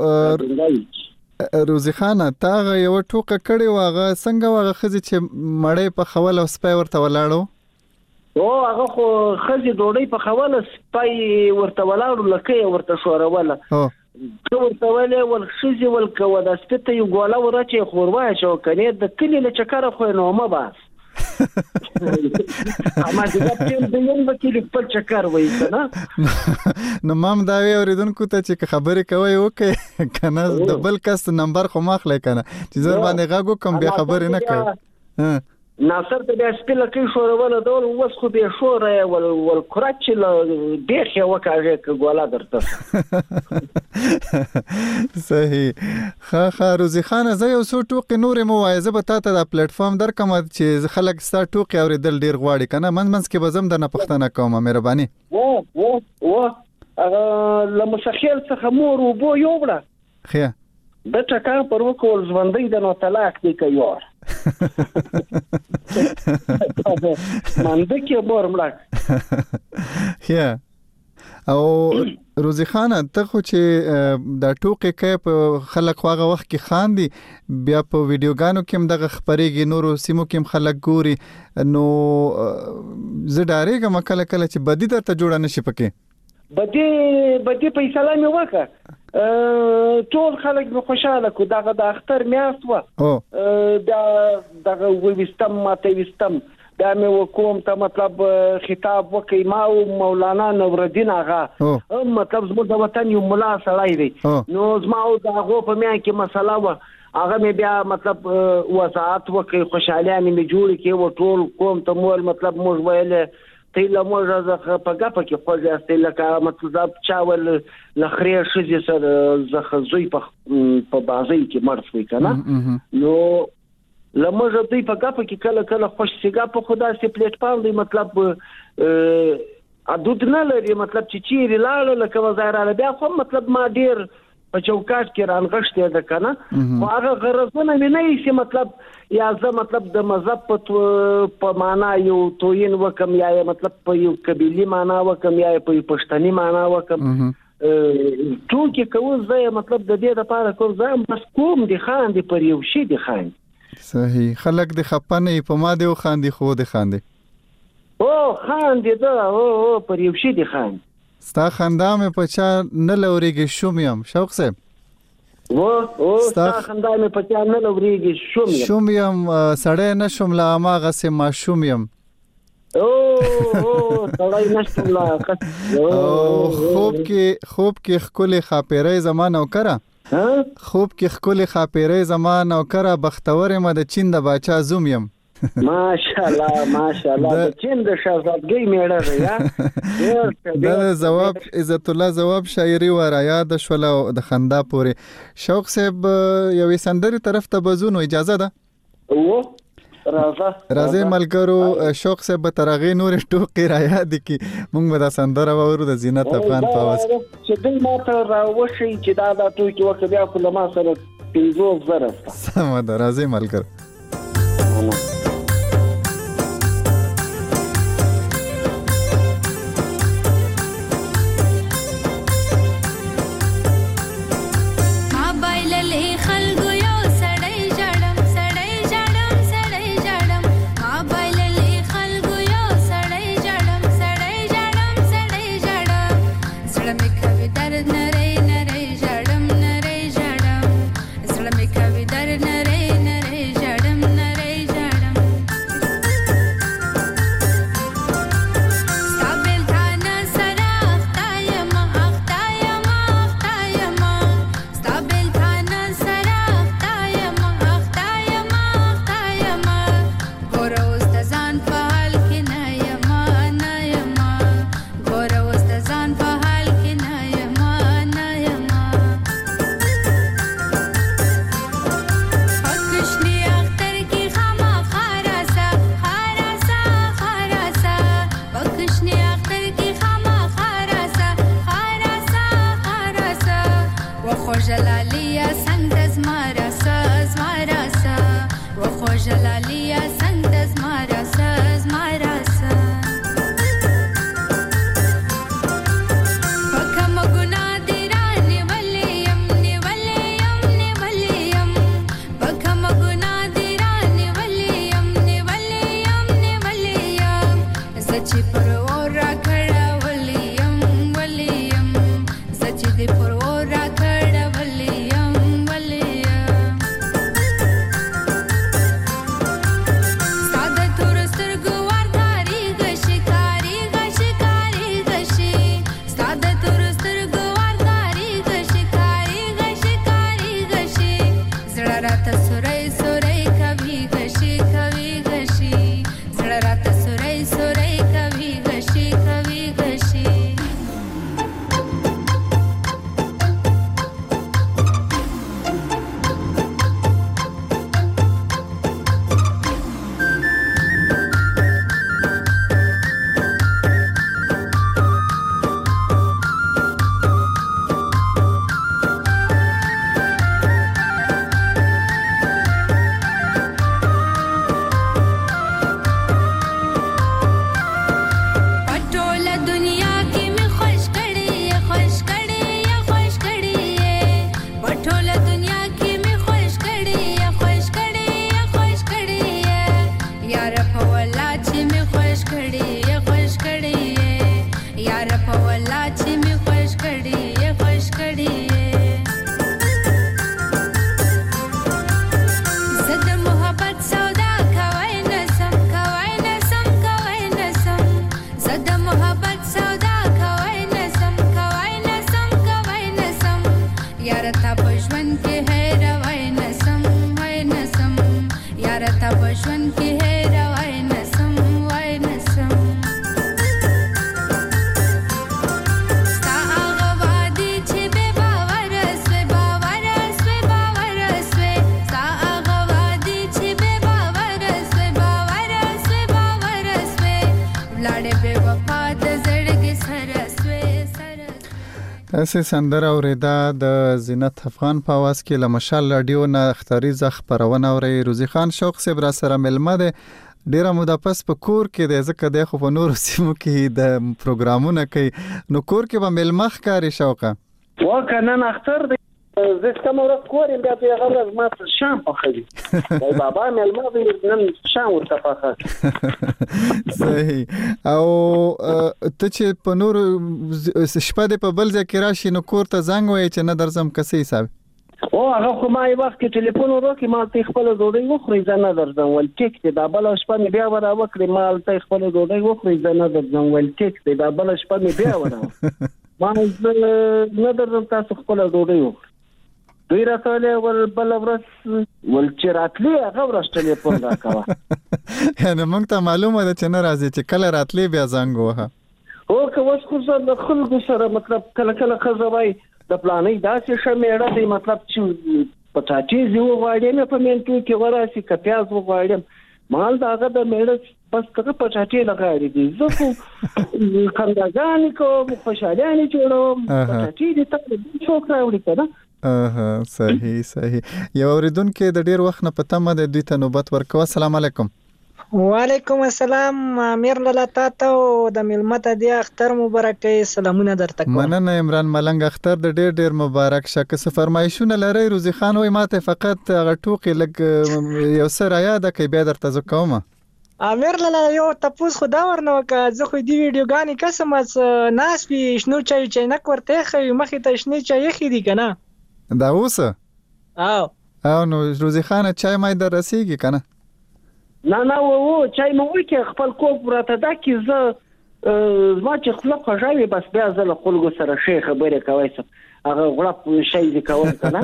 S1: روزي خان تا یو ټوکه کړي واغه څنګه واغه خزي چې مړې په خول او سپای ورته ولاړو
S7: او هغه خو خزي ډوډۍ په خول سپای ورته ولاړو لکه ورته شوروله او ورته ولې ول خزي ول کو د سپته یو ګوله ورته خوروا شو کني د کلی له چکر خو نو ما باس اما دا ټیم د یو وکیل په چکر وای کنه
S1: نو مام دا وی اوریدونکو ته چې خبرې کوي وکي کنه د بل کس نمبر خو ماخله کنه چې زر باندې غاګو کوم به خبرې نه کوي
S7: ناصر ته بیا سپیله کې شورول ډول وس خو به شوره ول ول کراچ له بیخه وکاږي ګولا درته
S1: صحیح. خا خا روزي خان زه یو څو ټوکې نورې مو وایي زه به تاسو د پلیټ فارم درکم چې خلک ستا ټوکې اورېدل ډیر غواړي کنه منځ منځ کې به زم د نه پښتنه کوم مهرباني.
S7: و و و هغه لمسخیل څخه مور وبو یو بړه
S1: خیا
S7: د ټکا پر وکول ژوندۍ د نو طلاق دی کوي مانده کې بور مړک
S1: خیا او روزي خان ته خو چې د ټوکې کې په خلک واغه وخت کې خاندي بیا په ویډیوګانو کې هم دغه خبرېږي نورو سیمو کې هم خلک ګوري نو زه ډارېږم کله کله چې بدی درته جوړه نشي پکې
S7: بدی بدی په سلام وکړه ټول خلک به خوشاله کو دغه د اختر میاشت و دا دغه وستم ماته وستم دا مې وکوم ته مطلب خطاب وکي ما او مولانا نورالدین آغا مطلب زموږ د وطن یو ملا سړی دی نو زما او دغه په میا کې مسله و هغه مې بیا مطلب وضاحت وکي خوشاليانه مې جوړ کې و ټول کوم ته مول مطلب موږ ویل تیله موږ زخه په ګپه کې خو ځاسته لکه مطلب چاول لخري شزي سره زخه زوی په په بازي کې مرث وي کنه نو لموږ دوی په ګپه کې کله کله خوش سیګه په خدا سي پلیټ فارم دی مطلب ا دود نه لري مطلب چې چیرې لاړ لکه وزاره بیا خو مطلب ما ډیر په چوکاټ کې رانغشته ده کنه خو هغه غرضونه مې نه یې مطلب یا زه مطلب د مذهب په معنا یو توین وکم یا مطلب په یو قبيلي معنا وکم یا په پښتني معنا وکم ټوکې کوم زه مطلب د دې لپاره کوم زه بس کوم دي خان دي پر یو شي دي خان
S1: صحیح خلک د خپنه په ما دی خان دي خو د خان دي
S7: او خان دي دا او پر یو شي دي خان
S1: ستا خندا مې په چا نه لوريږي شوم یم شوق صاحب
S7: و او ستا خندا مې په چا نه لوريږي شوم یم
S1: شوم یم سړی نشم لا ما غسه ما شوم یم
S7: او او سړی نشم لا
S1: خوب کې خوب کې خولي خاپېرې زمانه وکړه خوب کې خولي خاپېرې زمانه وکړه بختور ما د چین د باچا زوم یم
S7: ماشاءالله ماشاءالله د چین د شاهزادګۍ میړه یا
S1: دا جواب عزت الله جواب شاعري و را یاد شول د خندا پورې شوق صاحب یوې سندري طرف ته بزونو اجازه ده
S7: او راځه
S1: راځي ملګرو شوق صاحب ترغه نور ټوکې را یاد کی موږ به دا سندره وورو د زینت افغان پاوس
S7: چې دې ماته راوشي چې دا د ټوکې وخت بیا په لمه سره پیزو زره
S1: سم ده راځي ملګرو
S13: ژوند کې هېروي نسم وای نسم یار تا په ژوند کې هېروي نسم وای نسم ستا هغه وادي چې بې باوره سوې باوره سوې باوره سوې ستا هغه وادي چې بې باوره سوې باوره سوې باوره سوې ولاړې بې وفا د زړګي سره سوې
S1: اسې سندره اوریدا د زینت افغان په आवाज کې لمشال رادیو نه اختاری ز خبرونه اوري روزي خان شوق صاحب را سره ملمه ده ډیره موده پس په کور کې د ځکه د خو په نور سیمو کې د پروګرامونه کوي نو کور کې به ملمه ښکاری شوقه
S7: وکنه نه اختر زه کوم ورځ کورم بیا په هغه ورځ ما شام پخوي دا بابا ملمه به نن شام ورته پخه
S1: صحیح او ته چې په نور شپه د په بل ځای کې راشي نو کور ته زنګ وایي چې نه درځم کسي حساب
S7: او هغه خو ما یو وخت کې ټلیفون وکړ ما ته خپل ډوډۍ وخوري زه نه درځم ول ټیک دی دا بل شپه مې بیا ورا وکړې ما ته خپل ډوډۍ وخوري زه نه درځم ول ټیک دی دا بل شپه مې بیا ورا ما نه درځم تاسو خپل ډوډۍ وخورئ دوی راته ول بل ورځ ول چې راتلی هغه ورځ ټلیفون راکاوه
S1: یعنی موږ ته معلومه ده چې نه راځي چې کله راتلی بیا زنګ وها
S7: او که اوس خو زه د خلکو سره مطلب کله کله ښځه وایي د پلانې داسې ښه میړه دی مطلب چې پټاټې زه وغواړم په منټو کې وراسي که پیاز وغواړم مال د هغه د میړه بس هغه پټاټې لغاړي دي زه خو خنداګانې کوم خوشحالانې جوړوم پټاټې دي ته څوک راوړي که نه
S1: اها صحیح صحیح یو اوریدونکو د ډیر وخت نه پته مده دوی ته نوبت ورکو السلام علیکم
S14: وعلیکم السلام امیر لاله تاسو د ملمت د اختر مبارکي سلامونه درته کوم
S1: مننه عمران ملنګ اختر د ډیر ډیر مبارک شه که فرمایشونه لري روزي خان وای ماته فقط غ ټوکی لګ یو سره یاد کوي بیا درته زکوم
S14: امیر لاله یو تاسو خدا ورنه وکړه زه خو دی ویډیوګانی قسم از ناس پی شنو چای چینک ورته خو مخې ته شنو چای خېدی کنه
S1: دا اوسه
S14: او
S1: او نو روزي خان چای مې در رسیږي کنه
S7: نه نه وو چای مو وکي خپل کوپ راته دا کی زه زما چې خپل خوشاوي بس بیا زه له خلکو سره شي خبرې کوي هغه غړپ شي دي کوم کنه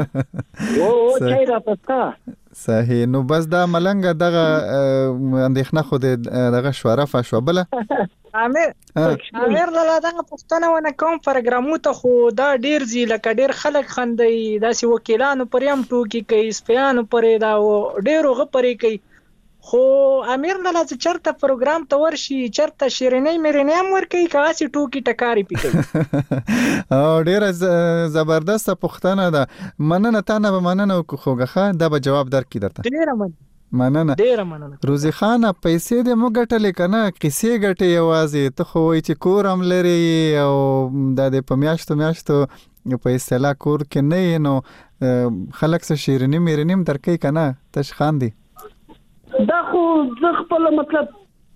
S7: او چای را پستا
S1: صحیح نو بس دا ملنګ دغه اندېښنه خو دغه شواره فشوبله
S14: امیر امیر لاله دا پښتنه ونه کوم پروګرامو ته خو دا ډیر زی لکه ډیر خلک خندي داسې وکیلانو پریم ټوکی کوي سپیانو پرې دا ډیرو غپرې کوي خو امیر لاله چې چرته پروګرام ته ورشي چرته شیرینې مېرینې هم ورکوي کاسي ټوکی ټکاری پکې
S1: او ډیر زبردست پښتنه ده مننه تا نه مننه خوګه دا به جواب درکې درته
S14: ډیر مننه
S1: مننه
S14: ډیر مننه
S1: روزي خان پیسې دې مو ګټلې کنه قصې ګټې یوازې ته خو وای چې کور هم لري او د دې په میاشتو میاشتو په اصطلاح کور کې نه نو خلک څه شیرینی میرینیم درکې کنه تش خان دی
S7: دا خو زه خپل مطلب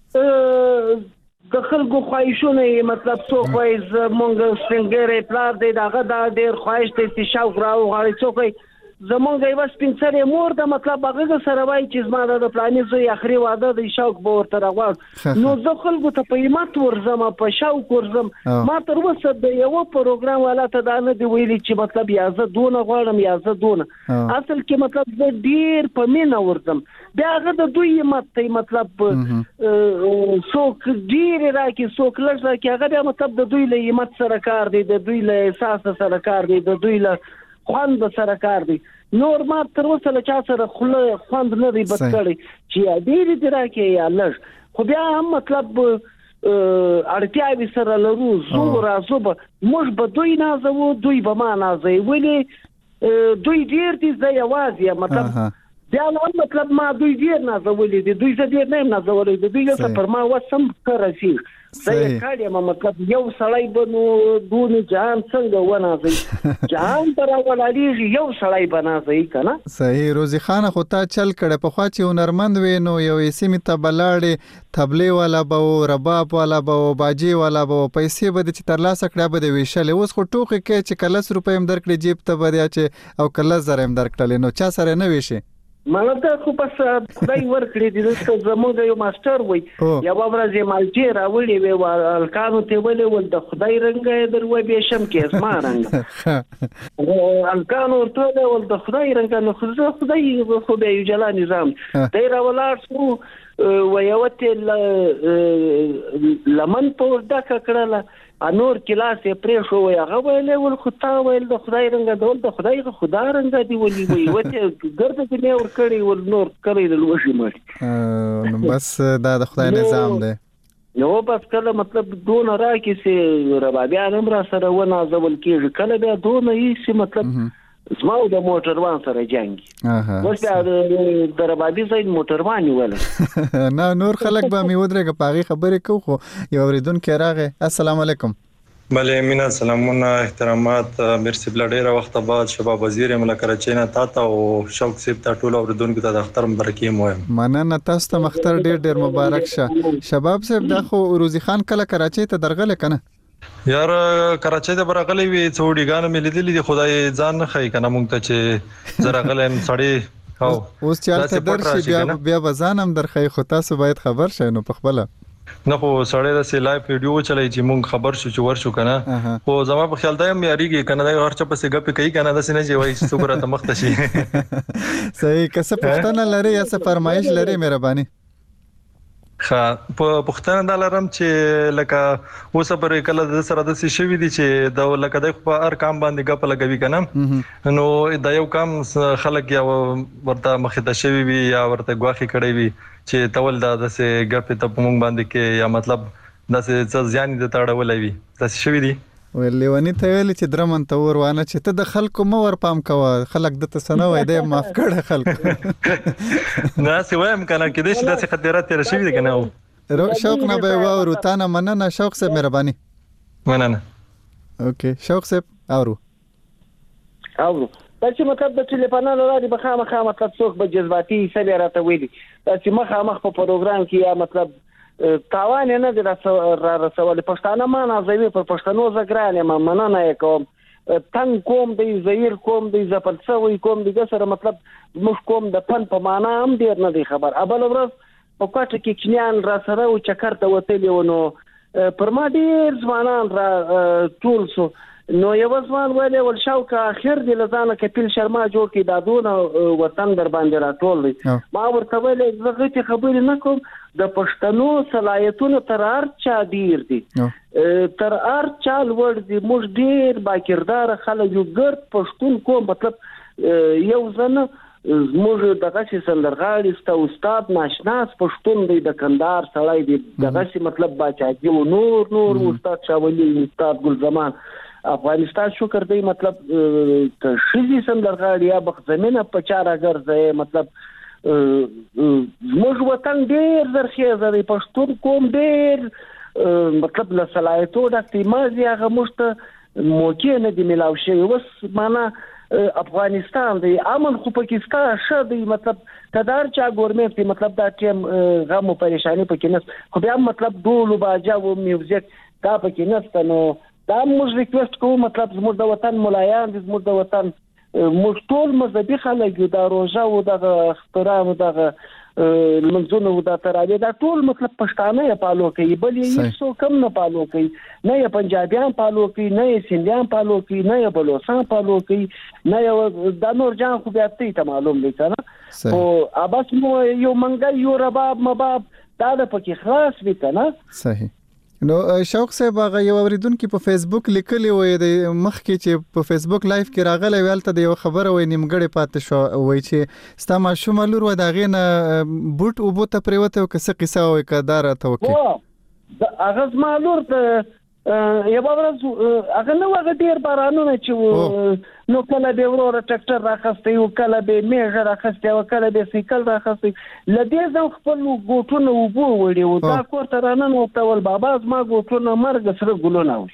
S7: د خلکو خواهشونه مطلب څوک وایي زمونږ سپینګری پلار دی دغه دا ډېر خواهش دی چې شوق راوغواړي څوک وایي زمونږ یوه سپین سرې مور ده مطلب هغه سره وایي چې زما د پلاني زوی اخري واده دی شوق به ورته راغواړم نو زه خلکو ته په همت ورځم په شوق ورځم ما تر اوسه د یوه پروګرام والا ته دا نه دی ویلي چې مطلب یا زه دونه غواړم یا زه دونه اصل کې مطلب زه ډېر په مینه ورځم بیا هغه د دوی همت دی مطلب څوک ډېرې راکړي څوک لږ راکړي هغه بیا مطلب د دوی له همت سره کار دی د دوی له احساس سره کار دی د دوی له خوند سره کار دی نور ما تر اوسه له چا سره خوله خوند نه دی بد کړی چې یا ډېرې دې راکړي یا لږ خو بیا هم مطلب اړتیاوې سره لرو زو راځو به موږ به دوی نازوو دوی به ما نازوي ولې دوی ډېر دي زه یوازې یم مطلب بیا هم مطلب ما دوی ډېر نازولي دي دوی زه ډېر نه یم نازولی د دوی دلته پر ما وس هم ښه رسېږي زه یې کړی یم مطلب یو سړی به نو دونې جهان څنګه ونازوي جهان ته راولاړېږي یو سړی به نازوي که نه
S1: صحیح روزي خانه خو تا چل کړی پخوا چې هنرمند وې نو یوې سیمې ته به لاړې تبلې والا به و رباب والا به و باجې والا به و پیسې به دې چې ترلاسه کړه به دې ویشلې اوس خو ټوکې کوې چې که لس روپۍ هم درکړې جیب ته به دې اچې او که لس زره هم درکړلې نو چا سره نه ویشې
S7: مالته خو بس خدای ورکړي دي چې زموږ یو ماستر وای یو ورځ یې مالټي راوړي وی الکانو ته ویلې ول د خدای رنګ درو به شم کې اسما رنګ الکانو ته ول د خدای رنګ نو خدای خو به یو جلا نظام دی راولار شو ویوته لمن په دکه کړله انور کلاس یې پرې شو هغه ویلې ول خو تا ویل د خدای رنګ ډول د خدای خدا رنګ دی ولي وي وته ګرځي چې نور کړی ول نور کړی د لوشي مړ
S1: نو بس دا د خدای نظام دی
S7: نو بس کله مطلب دون راکې سي ربابیان هم را سره ونه ځول کېږي کله بیا دون یې سي مطلب زماو د موټروان سره جنگي اوس بیا د ربابي زید موټروان ولا
S1: نه نور خلک به می ودرېګه پاغي خبرې کو خو یو اوریدونکو راغی السلام علیکم
S15: بله مینا سلامونه احترامات مرسی بل ډیره وخت بعد شباب وزیر ملک راچینه تا ته او شوق سیب ته ټول اوریدونکو ته د اختر مبارکي مهم
S1: مننه تاسو ته مختر ډیر ډیر مبارک شه شباب صاحب دا خو روزي خان کله کراچۍ ته درغله کنه
S15: یار کراچۍ ته برغلې وی څوډیګانو مې لیدلې دي خدای ځان نه خای کنه مونږ ته چې زرغلم سړی او
S1: اوس چالت درشي بیا بیا وزانم درخې خو تاسو باید خبر شئ نو په خپل
S15: نه خو سړی د سی لایو ویډیو چلای چې مونږ خبر شو چې ورشو کنه خو زما په خیال دا مې یاريږي کنه دا هر چا په سګه په کوي کنه دا سینې چې وای څوک راته مخ ته شي
S1: صحیح کسه پښتنه لري یا څه فرمایش لري مهرباني
S15: خا په پښتنه د لرم چې لکه اوسه پر کله د سره د شي وی دي چې د لکه د په هر کام باندې غپ لګوي کنه نو دا یو کام خلک یا ورته مخه د شوی وی یا ورته غواخي کړی وی چې تول دا د سه غپ ته پمږ باندې کې یا مطلب د سه ځان د تاړولې وی د شوی دي
S1: ولېونی ته ویل چې درمن ته ور وانه چې ته د خلکو مو ور پام کوه خلک د تسنه وای دی معاف کړه خلک
S15: نه سی وایم کنه کې دې چې د خطرات تر شوی دي کنه
S1: رو شوق نه به و روتانه مننه شوق سے مهرباني
S15: مننه
S1: اوکې شوق سے اورو
S7: اورو دا چې مطلب د ټلیفون لري بخا مخه مطلب څوک به جذباتي سړي راته ویلي دا چې مخه مخ په پروګرام کې یا مطلب تاوان نه د را رسول پښتانه ما نازوي په پښتنو زګرانه ما مننه کوم تنگ کوم د زیر کوم د زپلڅوي کوم د سره مطلب مخ کوم د پن په معنا هم ډیر نه دی خبر ابل ورځ په کوټه کې کینیان را سره او چکر ته وتلی ونو پر ما ډیر ځوانان را ټول سو نو یو ځوان ویلې ول شاوکه اخر دی لزانه کپیل شرما جوړ کی دادونه وطن در باندې را ټول ما ورته ویلې زغه ته خبرې نه کوم د پښتنو صلاحیتونو تر ارچا ډیر دي تر ارچا ور دي موږ ډیر با کردار خلک یو ګرد پښتون کو مطلب یو ځنه موږ دغه چې سندرغاړي ست استاد ناشناس پښتون دی د کندهار سړی دی دغه چې مطلب باچاجي نور نور استاد شاولي استاد ګل زمان افغانستان شکر دی مطلب شذي سندرغاړي یا بخ زمينه په چاره ګرځي مطلب موږ وطن ډیر زرخیزه دی پښتون کوم ډیر مطلب له صلاحیتو د اعتمادي هغه مشته موقع نه دی ملاو شي وس معنا افغانستان دی امن خو پاکستان شه دی مطلب کدار چا ګورمنټ دی مطلب دا ټیم غم او پریشانی پکې نه خو بیا مطلب ډول باجا او میوزیک دا پکې نه نو دا موږ ریکوست کوو مطلب زموږ د وطن ملایان زموږ د وطن موږ ټول مذهبي خلک یو دا روزه او د احترام او د منځونو او د تراویح دا ټول مطلب پښتانه یې پالو کوي بل یې څو کم نه پالو کوي نه یې پنجابیان پالو کوي نه یې سندیان پالو کوي نه یې بلوچستان پالو کوي نه یې د نور جان خو بیا ته معلوم دی کنه او اباس مو یو منګل یو رباب مباب دا د پکې خلاص وی کنه
S1: صحیح نو شوق صاحب هغه یو اوریدونکو په فیسبوک لیکلی وای د مخ کې چې په فیسبوک لایف کې راغلی ویلته د یو خبره وای نیمګړې پاتې شو وای چې ستا ماشوم لور و داغې نه بوت او بوت پریوته او کیسه قصه وای کدار ته وکي
S7: هغه زما لور ته یو ورځ هغه نو هغه ډیر بارانونه چې نو کله به ورور ټریکټر راخسته یو کله به میژ راخسته او کله به سایکل راخسته لدې ځم خپل ګوټونه وبو وړي او دا کوته رانن او تول بابا ما ګوټونه مرګ سره ګلونه وړي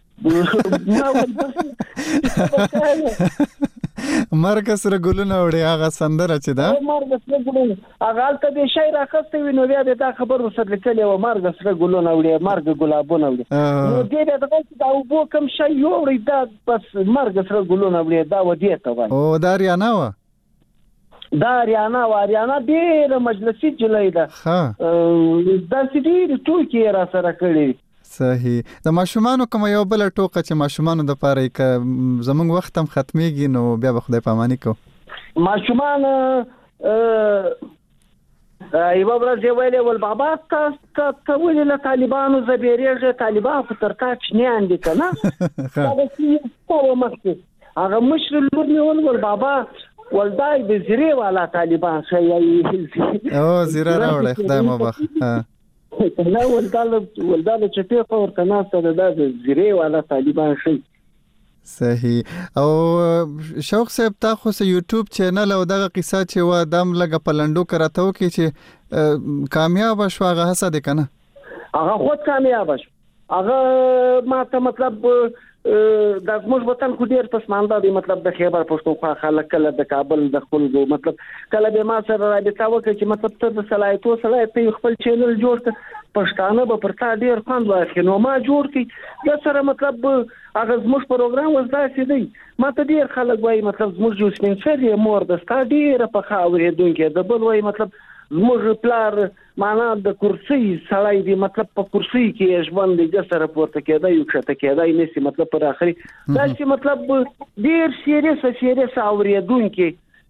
S1: مرګ سره ګلونه وړي هغه سندره چې دا
S7: مرګ سره ګلونه هغه ته به شي راخسته وینو بیا دا خبر وسر لیکلی و مرګ سره ګلونه وړي مرګ ګلابونه وړي نو دې دا دا وبو کوم شي یو وړي دا بس مرګ سره ګلونه وړي دا ودی ته وای
S1: او دا ریانه و
S7: دا اریانا و اریانا ډېره مجلسي جلۍ ده داسې ډېرې ټوکې یې را سره کړي.
S1: صحیح. د ماشومانو کوم یو بل ټوکه چې ماشومانو د پاره ک زمونږ وخت هم ختميږي نو بیا به خدای پاماني کو.
S7: ماشومان یو ورځ ویلې ول بابا تاسو ته ولې له طالبانو زبېریږي طالبان په تر تا چنيان دي کنه. هغه څه مخکې هغه مشر لور مې ول ول بابا ولدای د زیره والا طالبان شي
S1: او زیره راوړل خدای مو بخ.
S7: نه ولدال ولدال چې په ورته ناسته ده د زیره والا طالبان شي.
S1: صحیح. او شوق صاحب تاسو سه یوټیوب چینل او دغه قصه چې و دم لګ پلندو کراتو کې چې کامیاب شو هغه هڅه ده کنه
S7: هغه خود کامیاب شو. هغه ما ته مطلب د زموږ وطن خو ډیر پسمانده دی مطلب د خیبر پښتونخوا خلک کله د کابل د خلکو مطلب کله به ما سره رابطه وکړي چې مطلب ته د صلاحیتو صلاحیت خپل چینل جوړ کړ پښتانه به پر تا ډیر خوند واخلي نو ما جوړ کړ د سره مطلب هغه زموږ پروګرام وځي دی ما ته ډیر خلک وایي مطلب زموږ یو سپینسر مور د ستا ډیر په خاورې دونکو د بل وایي مطلب زموږ پلار معنا د کرسي سړی دی مطلب په کرسي کې ژوند د سره پورته کېدای یو څه کېدای نسی مطلب پر اخري دا چې مطلب ډیر سیریس سیریس اوریدونکو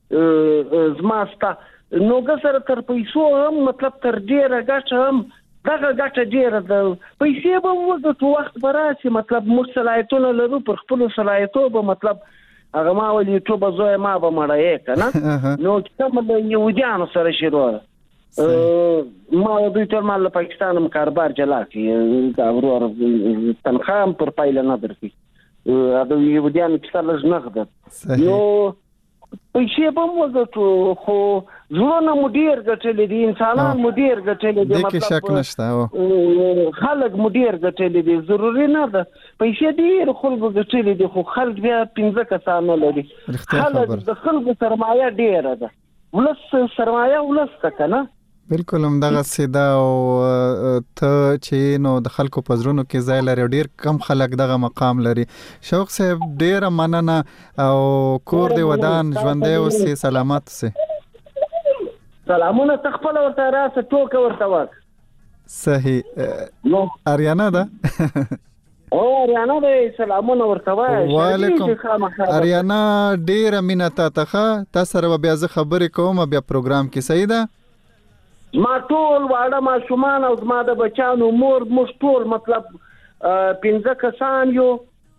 S7: زماستا نو ګسر تر پیسو هم مطلب تر ډیره ګټه هم دغه ګټه ډیره ده پیسې به وځو ته وخت براسي مطلب مصلاحیتونه لرو پر خپل صلاحیتو به مطلب هغه ما ولې یوټیوب زوی ما به مړای کنه نو کوم د یودیانو سره شروع ما دوی تر مال پاکستان هم کاروبار چلا کی دا ورور تنخواه پر پایله نه درکې دا یودیانو څه لږ نغده نو پیسې به موږ خو زونه مدیر ګټلې دي انسانان مدیر ګټلې دي
S1: مطلب شک نشته
S7: خلک مدیر ګټلې دي ضروري نه ده پیسې ډیر خلکو ګټلې دي خو خلک بیا پنځه کسانه لري خلک د خلکو سرمایه ډیره ده ولس سرمایه ولس کنه
S1: بالکل هم دغه سیدا او ته چې نو د خلکو پزرونو کې ځای لري ډیر کم خلک دغه مقام لري. شوق صاحب ډیر مننه او کور دی ودان ژوندې اوسې سلامت اوسې.
S7: سلامونه تخپل ورته راسه ټوکه ورته ورک.
S1: صحیح. اریانا ده
S7: او اریانا ده سلامونه ورته وای.
S1: وعلیکم اریانا ډیر مینه تا ته تا سره بیا زه خبرې کوم بیا پروګرام کې صحیح ده.
S7: ما ټول واړه ماشومان او زما د بچانو مور مش ټول مطلب پنځه کسان یو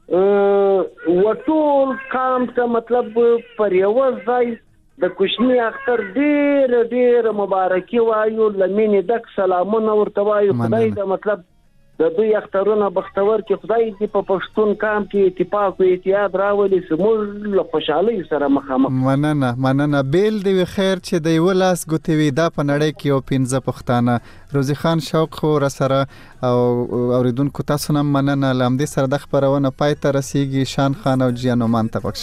S7: وټول کام ته مطلب پر یو ځای د کوشنی اختر ډیر ډیر مبارکي وایو لمینې دک سلامونه ورته وایو خدای د مطلب د دوی اخترونه بختور کې خدای دې په پښتون کام کې اتفاق او اتحاد راولي سمول له خوشحالي سره مخامخ.
S1: مننه مننه بیل دی خیر چې د یو لاس ګوتې وي دا په نړۍ کې او پنځه پښتانه روزي خان شوق خو را سره او اوریدونکو تاسو نه مننه لامدې سره د خبرونه پای ته رسیږي شان خان او جیانو مان ته بخښ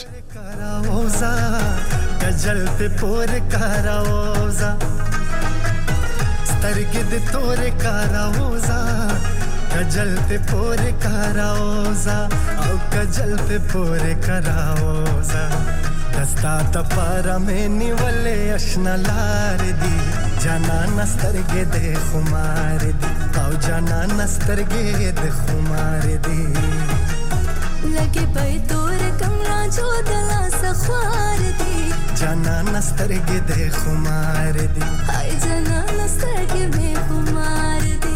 S1: کجل په پور کاراوزا سترګې د تور کاراوزا کجل په پور کاراوزا او کجل په پور کاراوزا دستا ته پارا مې نیولې آشنا لار دی جانا نسترګې د خمار دی او جانا نسترګې د خمار دی لګې په تور کمرا جو دلا سخوار دی جانا نسترګې د خمار دی هاي جانا نسترګې به خمار دی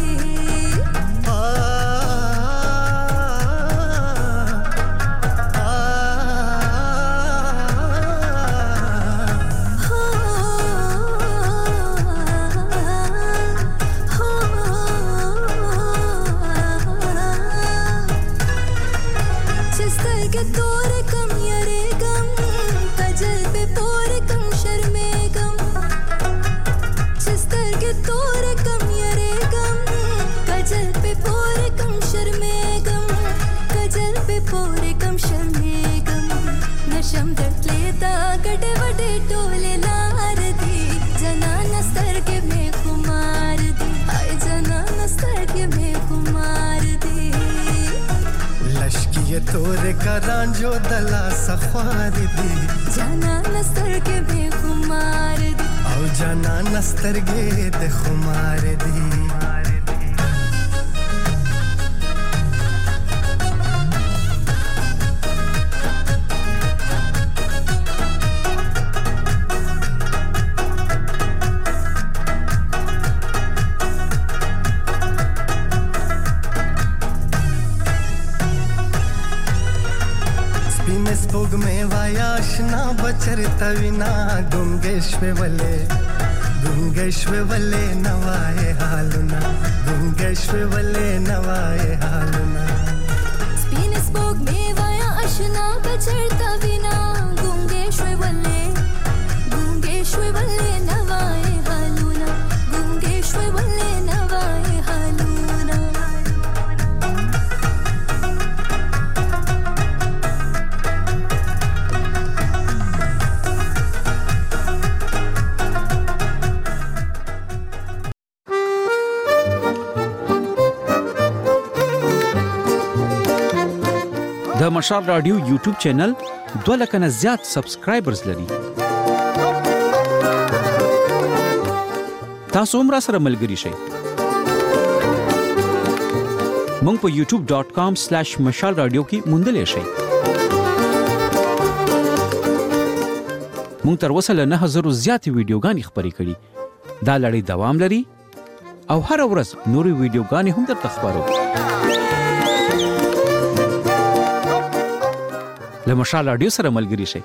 S1: तोरे करांजो दला सखवार दी जाना नस्तर के बेखुमार
S16: جانا نسترګې د خمار دی बचरता विना गुंगेश्वे वले गुंगेश्वे वले नवाए हालुना गुंगेश्वे वले नवाए हालुना
S13: स्पिन स्पोक में वाया अशना बचरता विना गुंगेश्वे वले गुंगेश्वे वले नवाए हालुना गुंगेश्वे वले नवाए हालुना
S17: د مشال رادیو یوټیوب چینل دوه لک نه زیات سبسکرایبرز لري. تاسو هم را سره ملګري شئ. مونږ په یوټیوب ډاٹ کام سلیش مشال رادیو کې موندلې شئ. مونږ تر اوسه له نه هزارو زیاتې ویډیوګانې خپرې کړي. دا لړۍ دوام لري او هر ورځ نورې ویډیوګانې هم درته خپرو. له مشال رادیو سره ملګري شئ.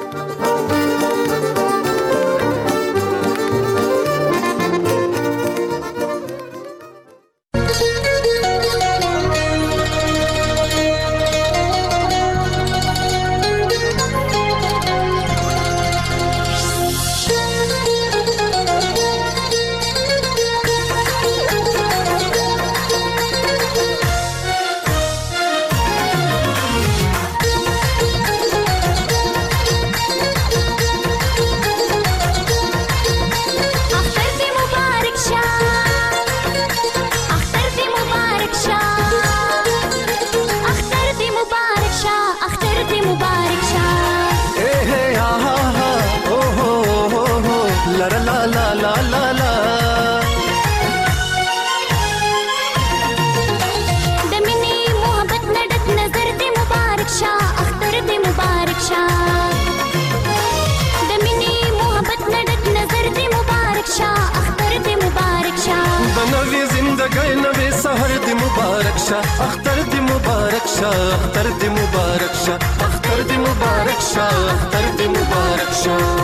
S16: اختر دی مبارک شاه اختر دی مبارک شاه اختر دی مبارک شاه اختر دی مبارک شاه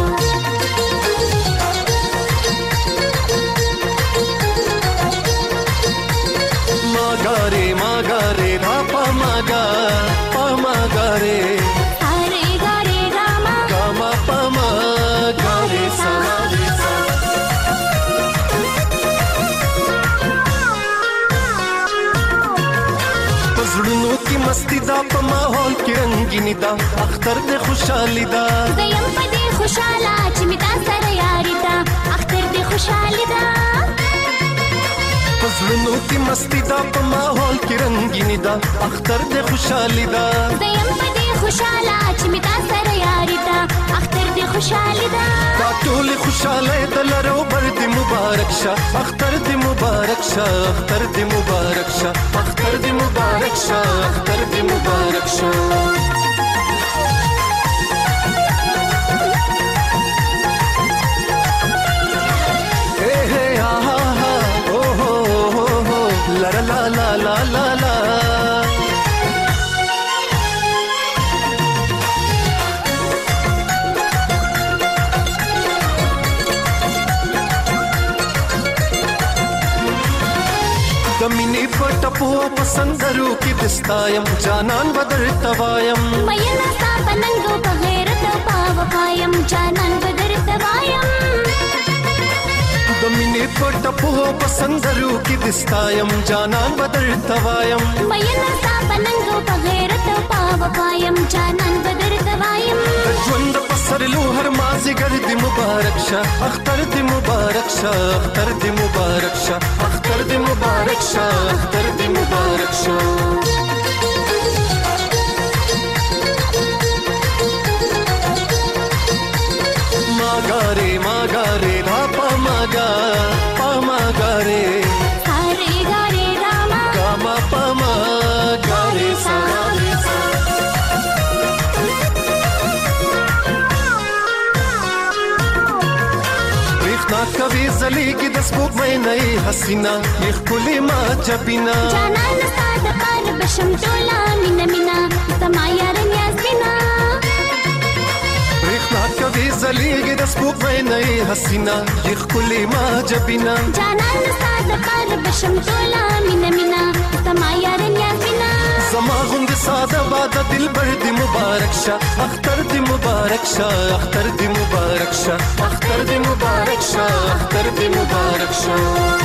S16: ماګاره ماګاره پاپا ماګا پاماګاره
S13: اره ګاره ګاما
S16: ګاما پاما ګاره سا زړونو کې مستی دا په ماحول کې رنگینی دا اختر دې خوشحالي دا
S13: زیم په دې خوشاله چې می تا سره یاري دا اختر دې خوشحالي دا
S16: زړونو کې مستی دا په ماحول کې رنگینی دا اختر دې خوشحالي دا
S13: زیم په دې خوشاله چې می تا سره یاري دا اختر دې خوشحالي دا
S16: دا ټول خوشاله دلرو بر دې مبارک شه اختر دې مبارک شه اختر دې مبارک شه اختر دې مبارک شه اختر دې مبارک شه اے اے ها ها او هو هو لا لا لا لا لا لا دمینی پټپو پسندرو کې دستایم جانان بدر توایم
S13: مېنا تا پننګو په غیرت پاو قایم جانان بدر توایم
S16: دمینی پټپو پسندرو کې دستایم جانان بدر توایم
S13: مېنا تا پننګو په غیرت پاو قایم جانان بدر توایم
S16: ژوند پسرلو هر مازیګر دې مبارک شه اختر دې مبارک شه اختر دې مبارک شه اختر دې مبارک شه اختر دې مبارک شه ماګاره ماګاره لاپا برېښنا کوي ځلېږي د سپوږمۍ نه یې حسینه یې ښکلې ما جبینه
S18: جانانه ستا دپاره به شم ټوله مینه مینه زما یاره نیازبینه
S16: برېښنا کوي ځلېږي د سپوږمۍ نه یې حسینه یې ښکلې ما جبینه
S18: جانانه ستا دپاره به شم ټوله مینه مینه زما یاره نیازبینه
S16: زما غوندې ساده باده دلبر دې مبارک شه اختر دې مبارک شه اختر دې مبارک شه اختر دې مبارک شه اختر دې مبارک شه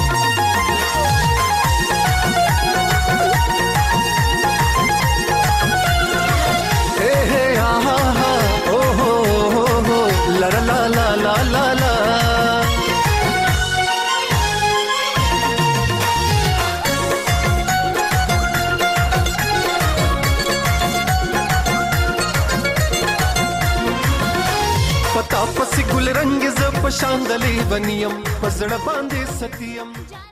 S16: پس ګل رنگ ز پشاندلې بنیم پزړه باندې ستیم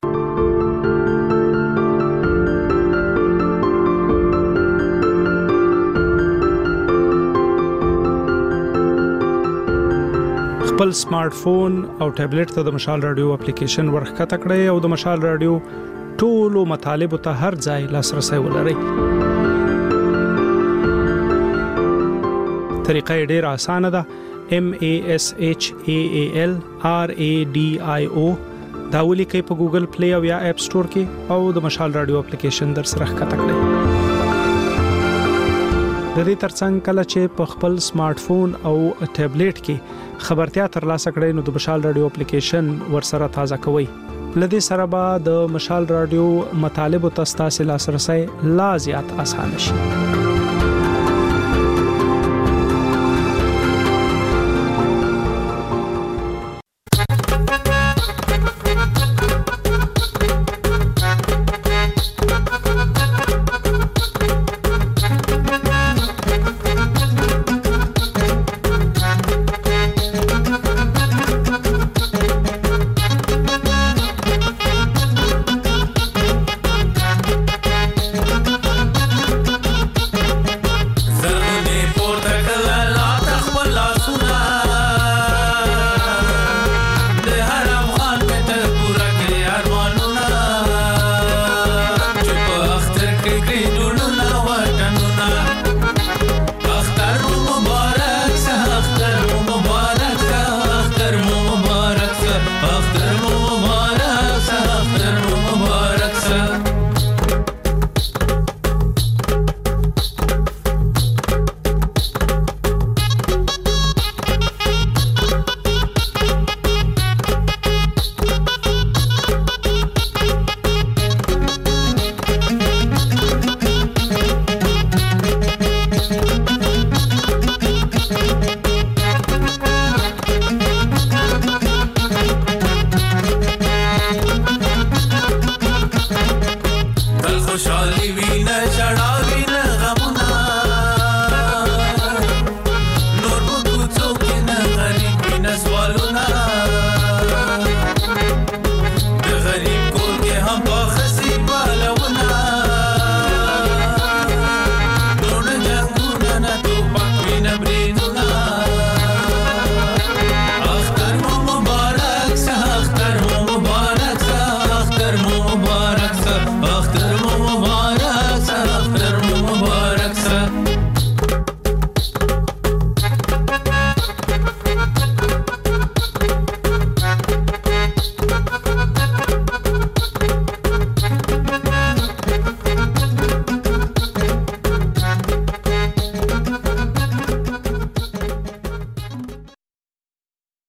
S19: خپل سمارټ فون او ټابلیټ ته د مشال رادیو اپلیکیشن ورخکته کړئ او د مشال رادیو ټولو مطالبه ته هر ځای لاسرسي ولرئ. طریقه ډېره اسانه ده. M A S H A A L R A D I O دا ولیکئ په ګوګل پلی او یا اپ سٹور کې او د مشال رادیو اپلیکیشن در سره ښکته کړئ. د دې ترڅنګ کله چې په خپل سمارټ فون او ټابلیټ کې خبرتیا ترلاسه کړئ نو د مشال رادیو اپلیکیشن ورسره تازه کوئ. لدې سره به د مشال رادیو مطالب او تاسو لاسرسي لا زیات اسانه شي.